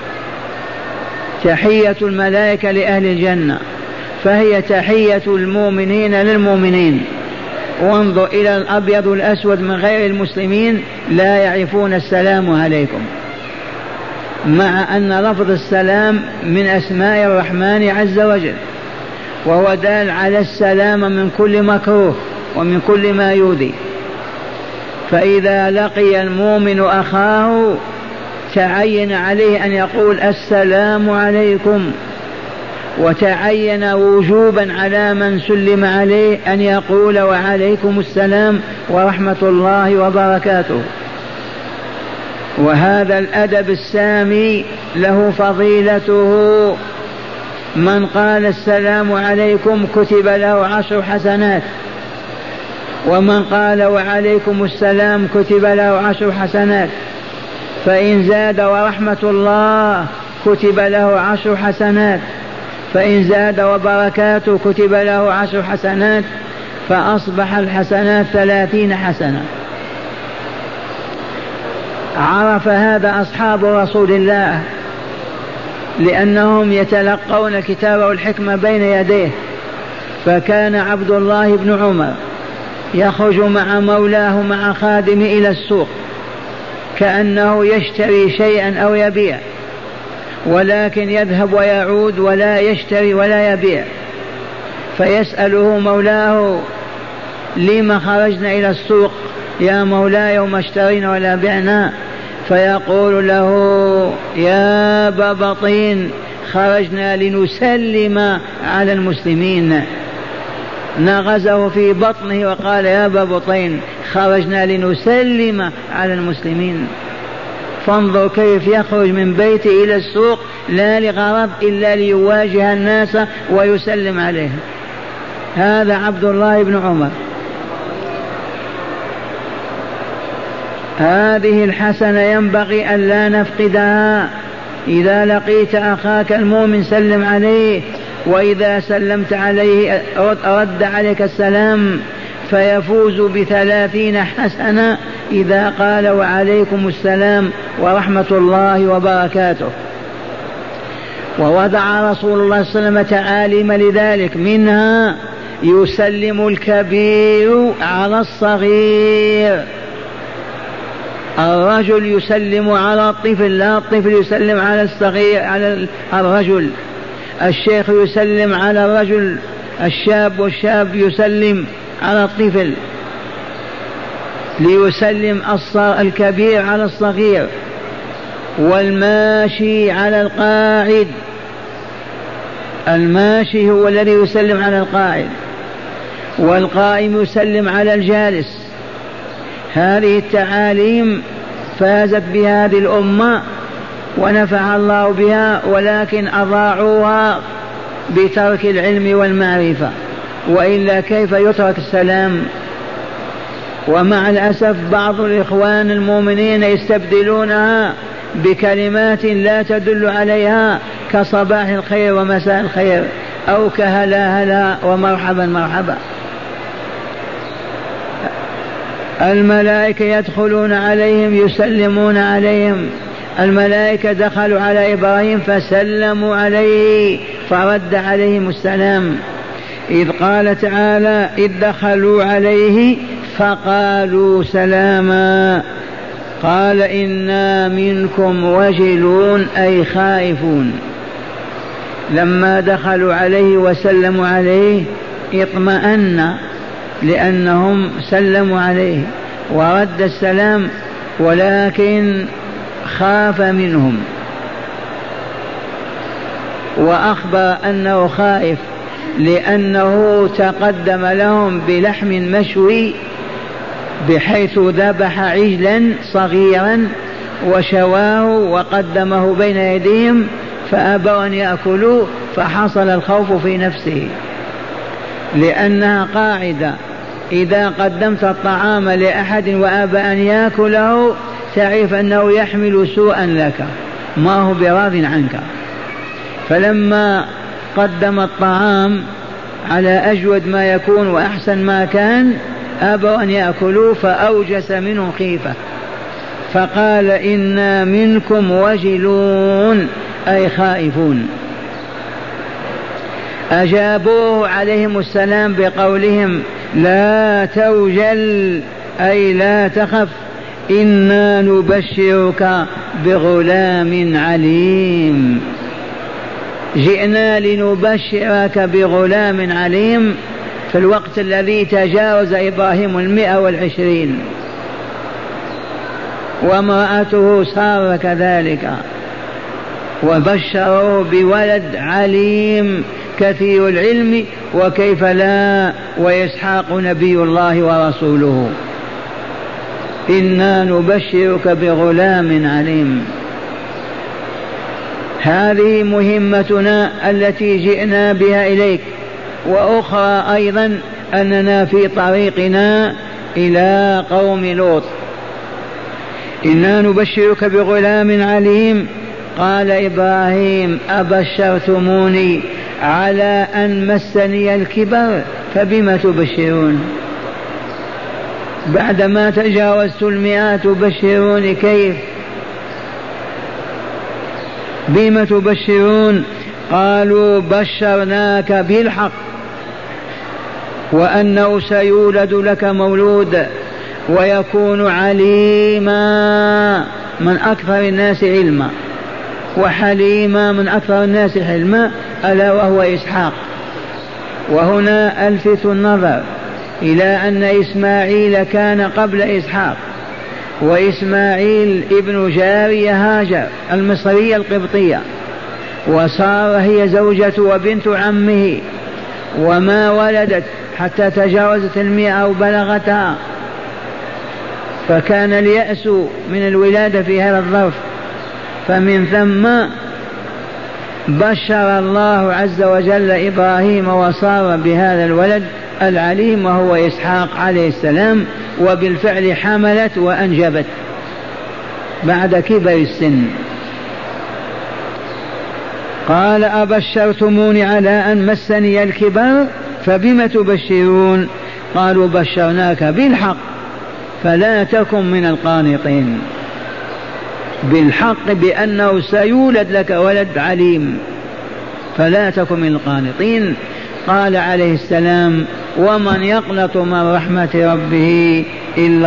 تحية الملائكة لأهل الجنة، فهي تحية المؤمنين للمؤمنين. وانظر إلى الأبيض والأسود من غير المسلمين لا يعرفون السلام عليكم، مع أن لفظ السلام من أسماء الرحمن عز وجل، وهو دال على السلام من كل مكروه ومن كل ما يؤذي. فإذا لقي المؤمن أخاه تعين عليه أن يقول السلام عليكم، وتعين وجوبا على من سلم عليه أن يقول وعليكم السلام ورحمة الله وبركاته. وهذا الأدب السامي له فضيلته، من قال السلام عليكم كتب له 10 حسنات، ومن قال وعليكم السلام كتب له 10 حسنات، فإن زاد ورحمة الله كتب له 10 حسنات، فإن زاد وبركاته كتب له 10 حسنات، فأصبح الحسنات 30 حسنة. عرف هذا أصحاب رسول الله لأنهم يتلقون الكتاب والحكمة بين يديه. فكان عبد الله بن عمر يخرج مع مولاه مع خادمه إلى السوق كأنه يشتري شيئا أو يبيع، ولكن يذهب ويعود ولا يشتري ولا يبيع. فيسأله مولاه لما خرجنا إلى السوق يا مولاي وما اشترينا ولا بعنا؟ فيقول له يا أبا بطين خرجنا لنسلم على المسلمين. نغزه في بطنه وقال يا أبا بطين خرجنا لنسلم على المسلمين. فانظر كيف يخرج من بيته إلى السوق لا لغرض إلا ليواجه الناس ويسلم عليهم. هذا عبد الله بن عمر. هذه الحسنة ينبغي أن لا نفقدها. إذا لقيت أخاك المؤمن سلم عليه، وإذا سلمت عليه رد عليك السلام، فيفوز ب30 حسنة إذا قال وعليكم السلام ورحمة الله وبركاته. ووضع رسول الله صلى الله عليه وسلم تعاليم لذلك، منها يسلم الكبير على الصغير. الرجل يسلم على الطفل، لا الطفل يسلم على الصغير على الرجل. الشيخ يسلم على الرجل الشاب، والشاب يسلم على الطفل. ليسلم الكبير على الصغير، والماشي على القاعد. الماشي هو الذي يسلم على القاعد، والقائم يسلم على الجالس. هذه التعاليم فازت بها هذه الأمة ونفع الله بها، ولكن أضاعوها بترك العلم والمعرفة، وإلا كيف يترك السلام؟ ومع الأسف بعض الإخوان المؤمنين يستبدلونها بكلمات لا تدل عليها، كصباح الخير ومساء الخير، أو كهلا هلا ومرحبا مرحبا. الملائكة يدخلون عليهم يسلمون عليهم. الملائكة دخلوا على إبراهيم فسلموا عليه فرد عليهم السلام. إذ قال تعالى إذ دخلوا عليه فقالوا سلاما قال إنا منكم وجلون أي خائفون. لما دخلوا عليه وسلموا عليه اطمأن لأنهم سلموا عليه ورد السلام، ولكن خاف منهم وأخبر أنه خائف، لأنه تقدم لهم بلحم مشوي، بحيث ذبح عجلا صغيرا وشواه وقدمه بين يديهم فأبوا أن يأكلوه، فحصل الخوف في نفسه. لأنها قاعدة، إذا قدمت الطعام لأحد وأبى أن يأكله تعرف أنه يحمل سوءا لك، ما هو براض عنك. فلما قدم الطعام على أجود ما يكون وأحسن ما كان أبوا أن يأكلوه، فأوجس منهم خيفة، فقال إنا منكم وجلون أي خائفون. أجابوه عليهم السلام بقولهم لا توجل أي لا تخف، إنا نبشرك بغلام عليم. جئنا لنبشرك بغلام عليم في الوقت الذي تجاوز إبراهيم 120. وامرأته سارة كذلك، وبشروه بولد عليم كثير العلم وكيف لا، وإسحاق نبي الله ورسوله. إنا نبشرك بغلام عليم. هذه مهمتنا التي جئنا بها إليك، وأخرى أيضا أننا في طريقنا إلى قوم لوط. إنا نبشرك بغلام عليم. قال إبراهيم أبشرتموني على أن مسني الكبر فبم تبشرون؟ بعدما تجاوزت 100 تبشروني كيف؟ بم تبشرون؟ قالوا بشرناك بالحق وأنه سيولد لك مولود ويكون عليما من أكثر الناس علما وحليما من أكثر الناس حلما، ألا وهو إسحاق. وهنا ألفت النظر إلى أن إسماعيل كان قبل إسحاق، وإسماعيل ابن جارية هاجر المصرية القبطية، وصار هي زوجة وبنت عمه، وما ولدت حتى تجاوزت 100 أو بلغتها، فكان اليأس من الولادة في هذا الظرف. فمن ثم بشر الله عز وجل إبراهيم وصار بهذا الولد العليم وهو إسحاق عليه السلام، وبالفعل حملت وأنجبت بعد كبر السن. قال أبشرتموني على أن مسني الكبر فبم تبشرون؟ قالوا بشرناك بالحق فلا تكن من القانطين. بالحق بأنه سيولد لك ولد عليم فلا تكن من القانطين. قال عليه السلام ومن يقنط من رحمة ربه إلا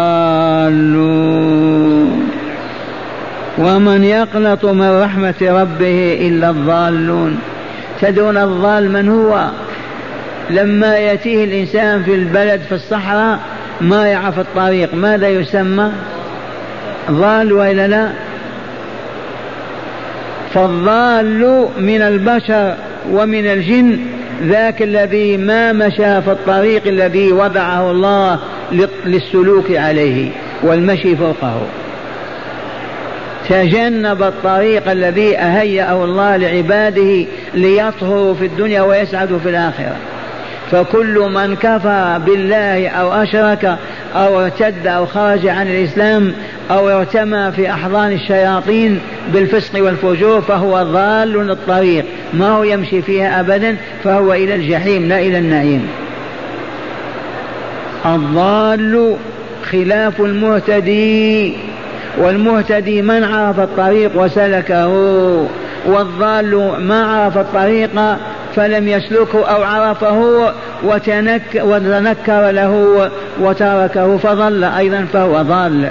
الضالون. ومن يقنط من رحمة ربه إلا الضالون. تدون الضال من هو؟ لما يأتيه الإنسان في البلد في الصحراء ما يعرف الطريق ماذا يسمى؟ ضال وإلا لا؟ فالضال من البشر ومن الجن ذاك الذي ما مشى في الطريق الذي وضعه الله للسلوك عليه والمشي فوقه، تجنب الطريق الذي أهيأه الله لعباده ليطهروا في الدنيا ويسعدوا في الآخرة. فكل من كفر بالله أو أشرك أو ارتد أو خرج عن الإسلام أو ارتمى في أحضان الشياطين بالفسق والفجور فهو ضال الطريق، ما هو يمشي فيها أبدا، فهو إلى الجحيم لا إلى النعيم. الضال خلاف المهتدي، والمهتدي من عرف الطريق وسلكه، والضال ما عرف الطريق فلم يسلكه أو عرفه وتنكر له وتركه فضل أيضا فهو ضال.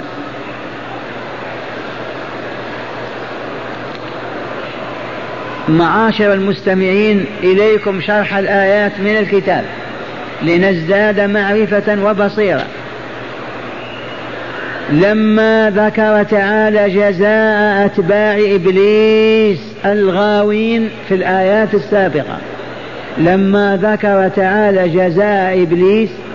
معاشر المستمعين، إليكم شرح الآيات من الكتاب لنزداد معرفة وبصيرة. لما ذكر تعالى جزاء أتباع إبليس الغاوين في الآيات السابقة، لما ذكر تعالى جزاء إبليس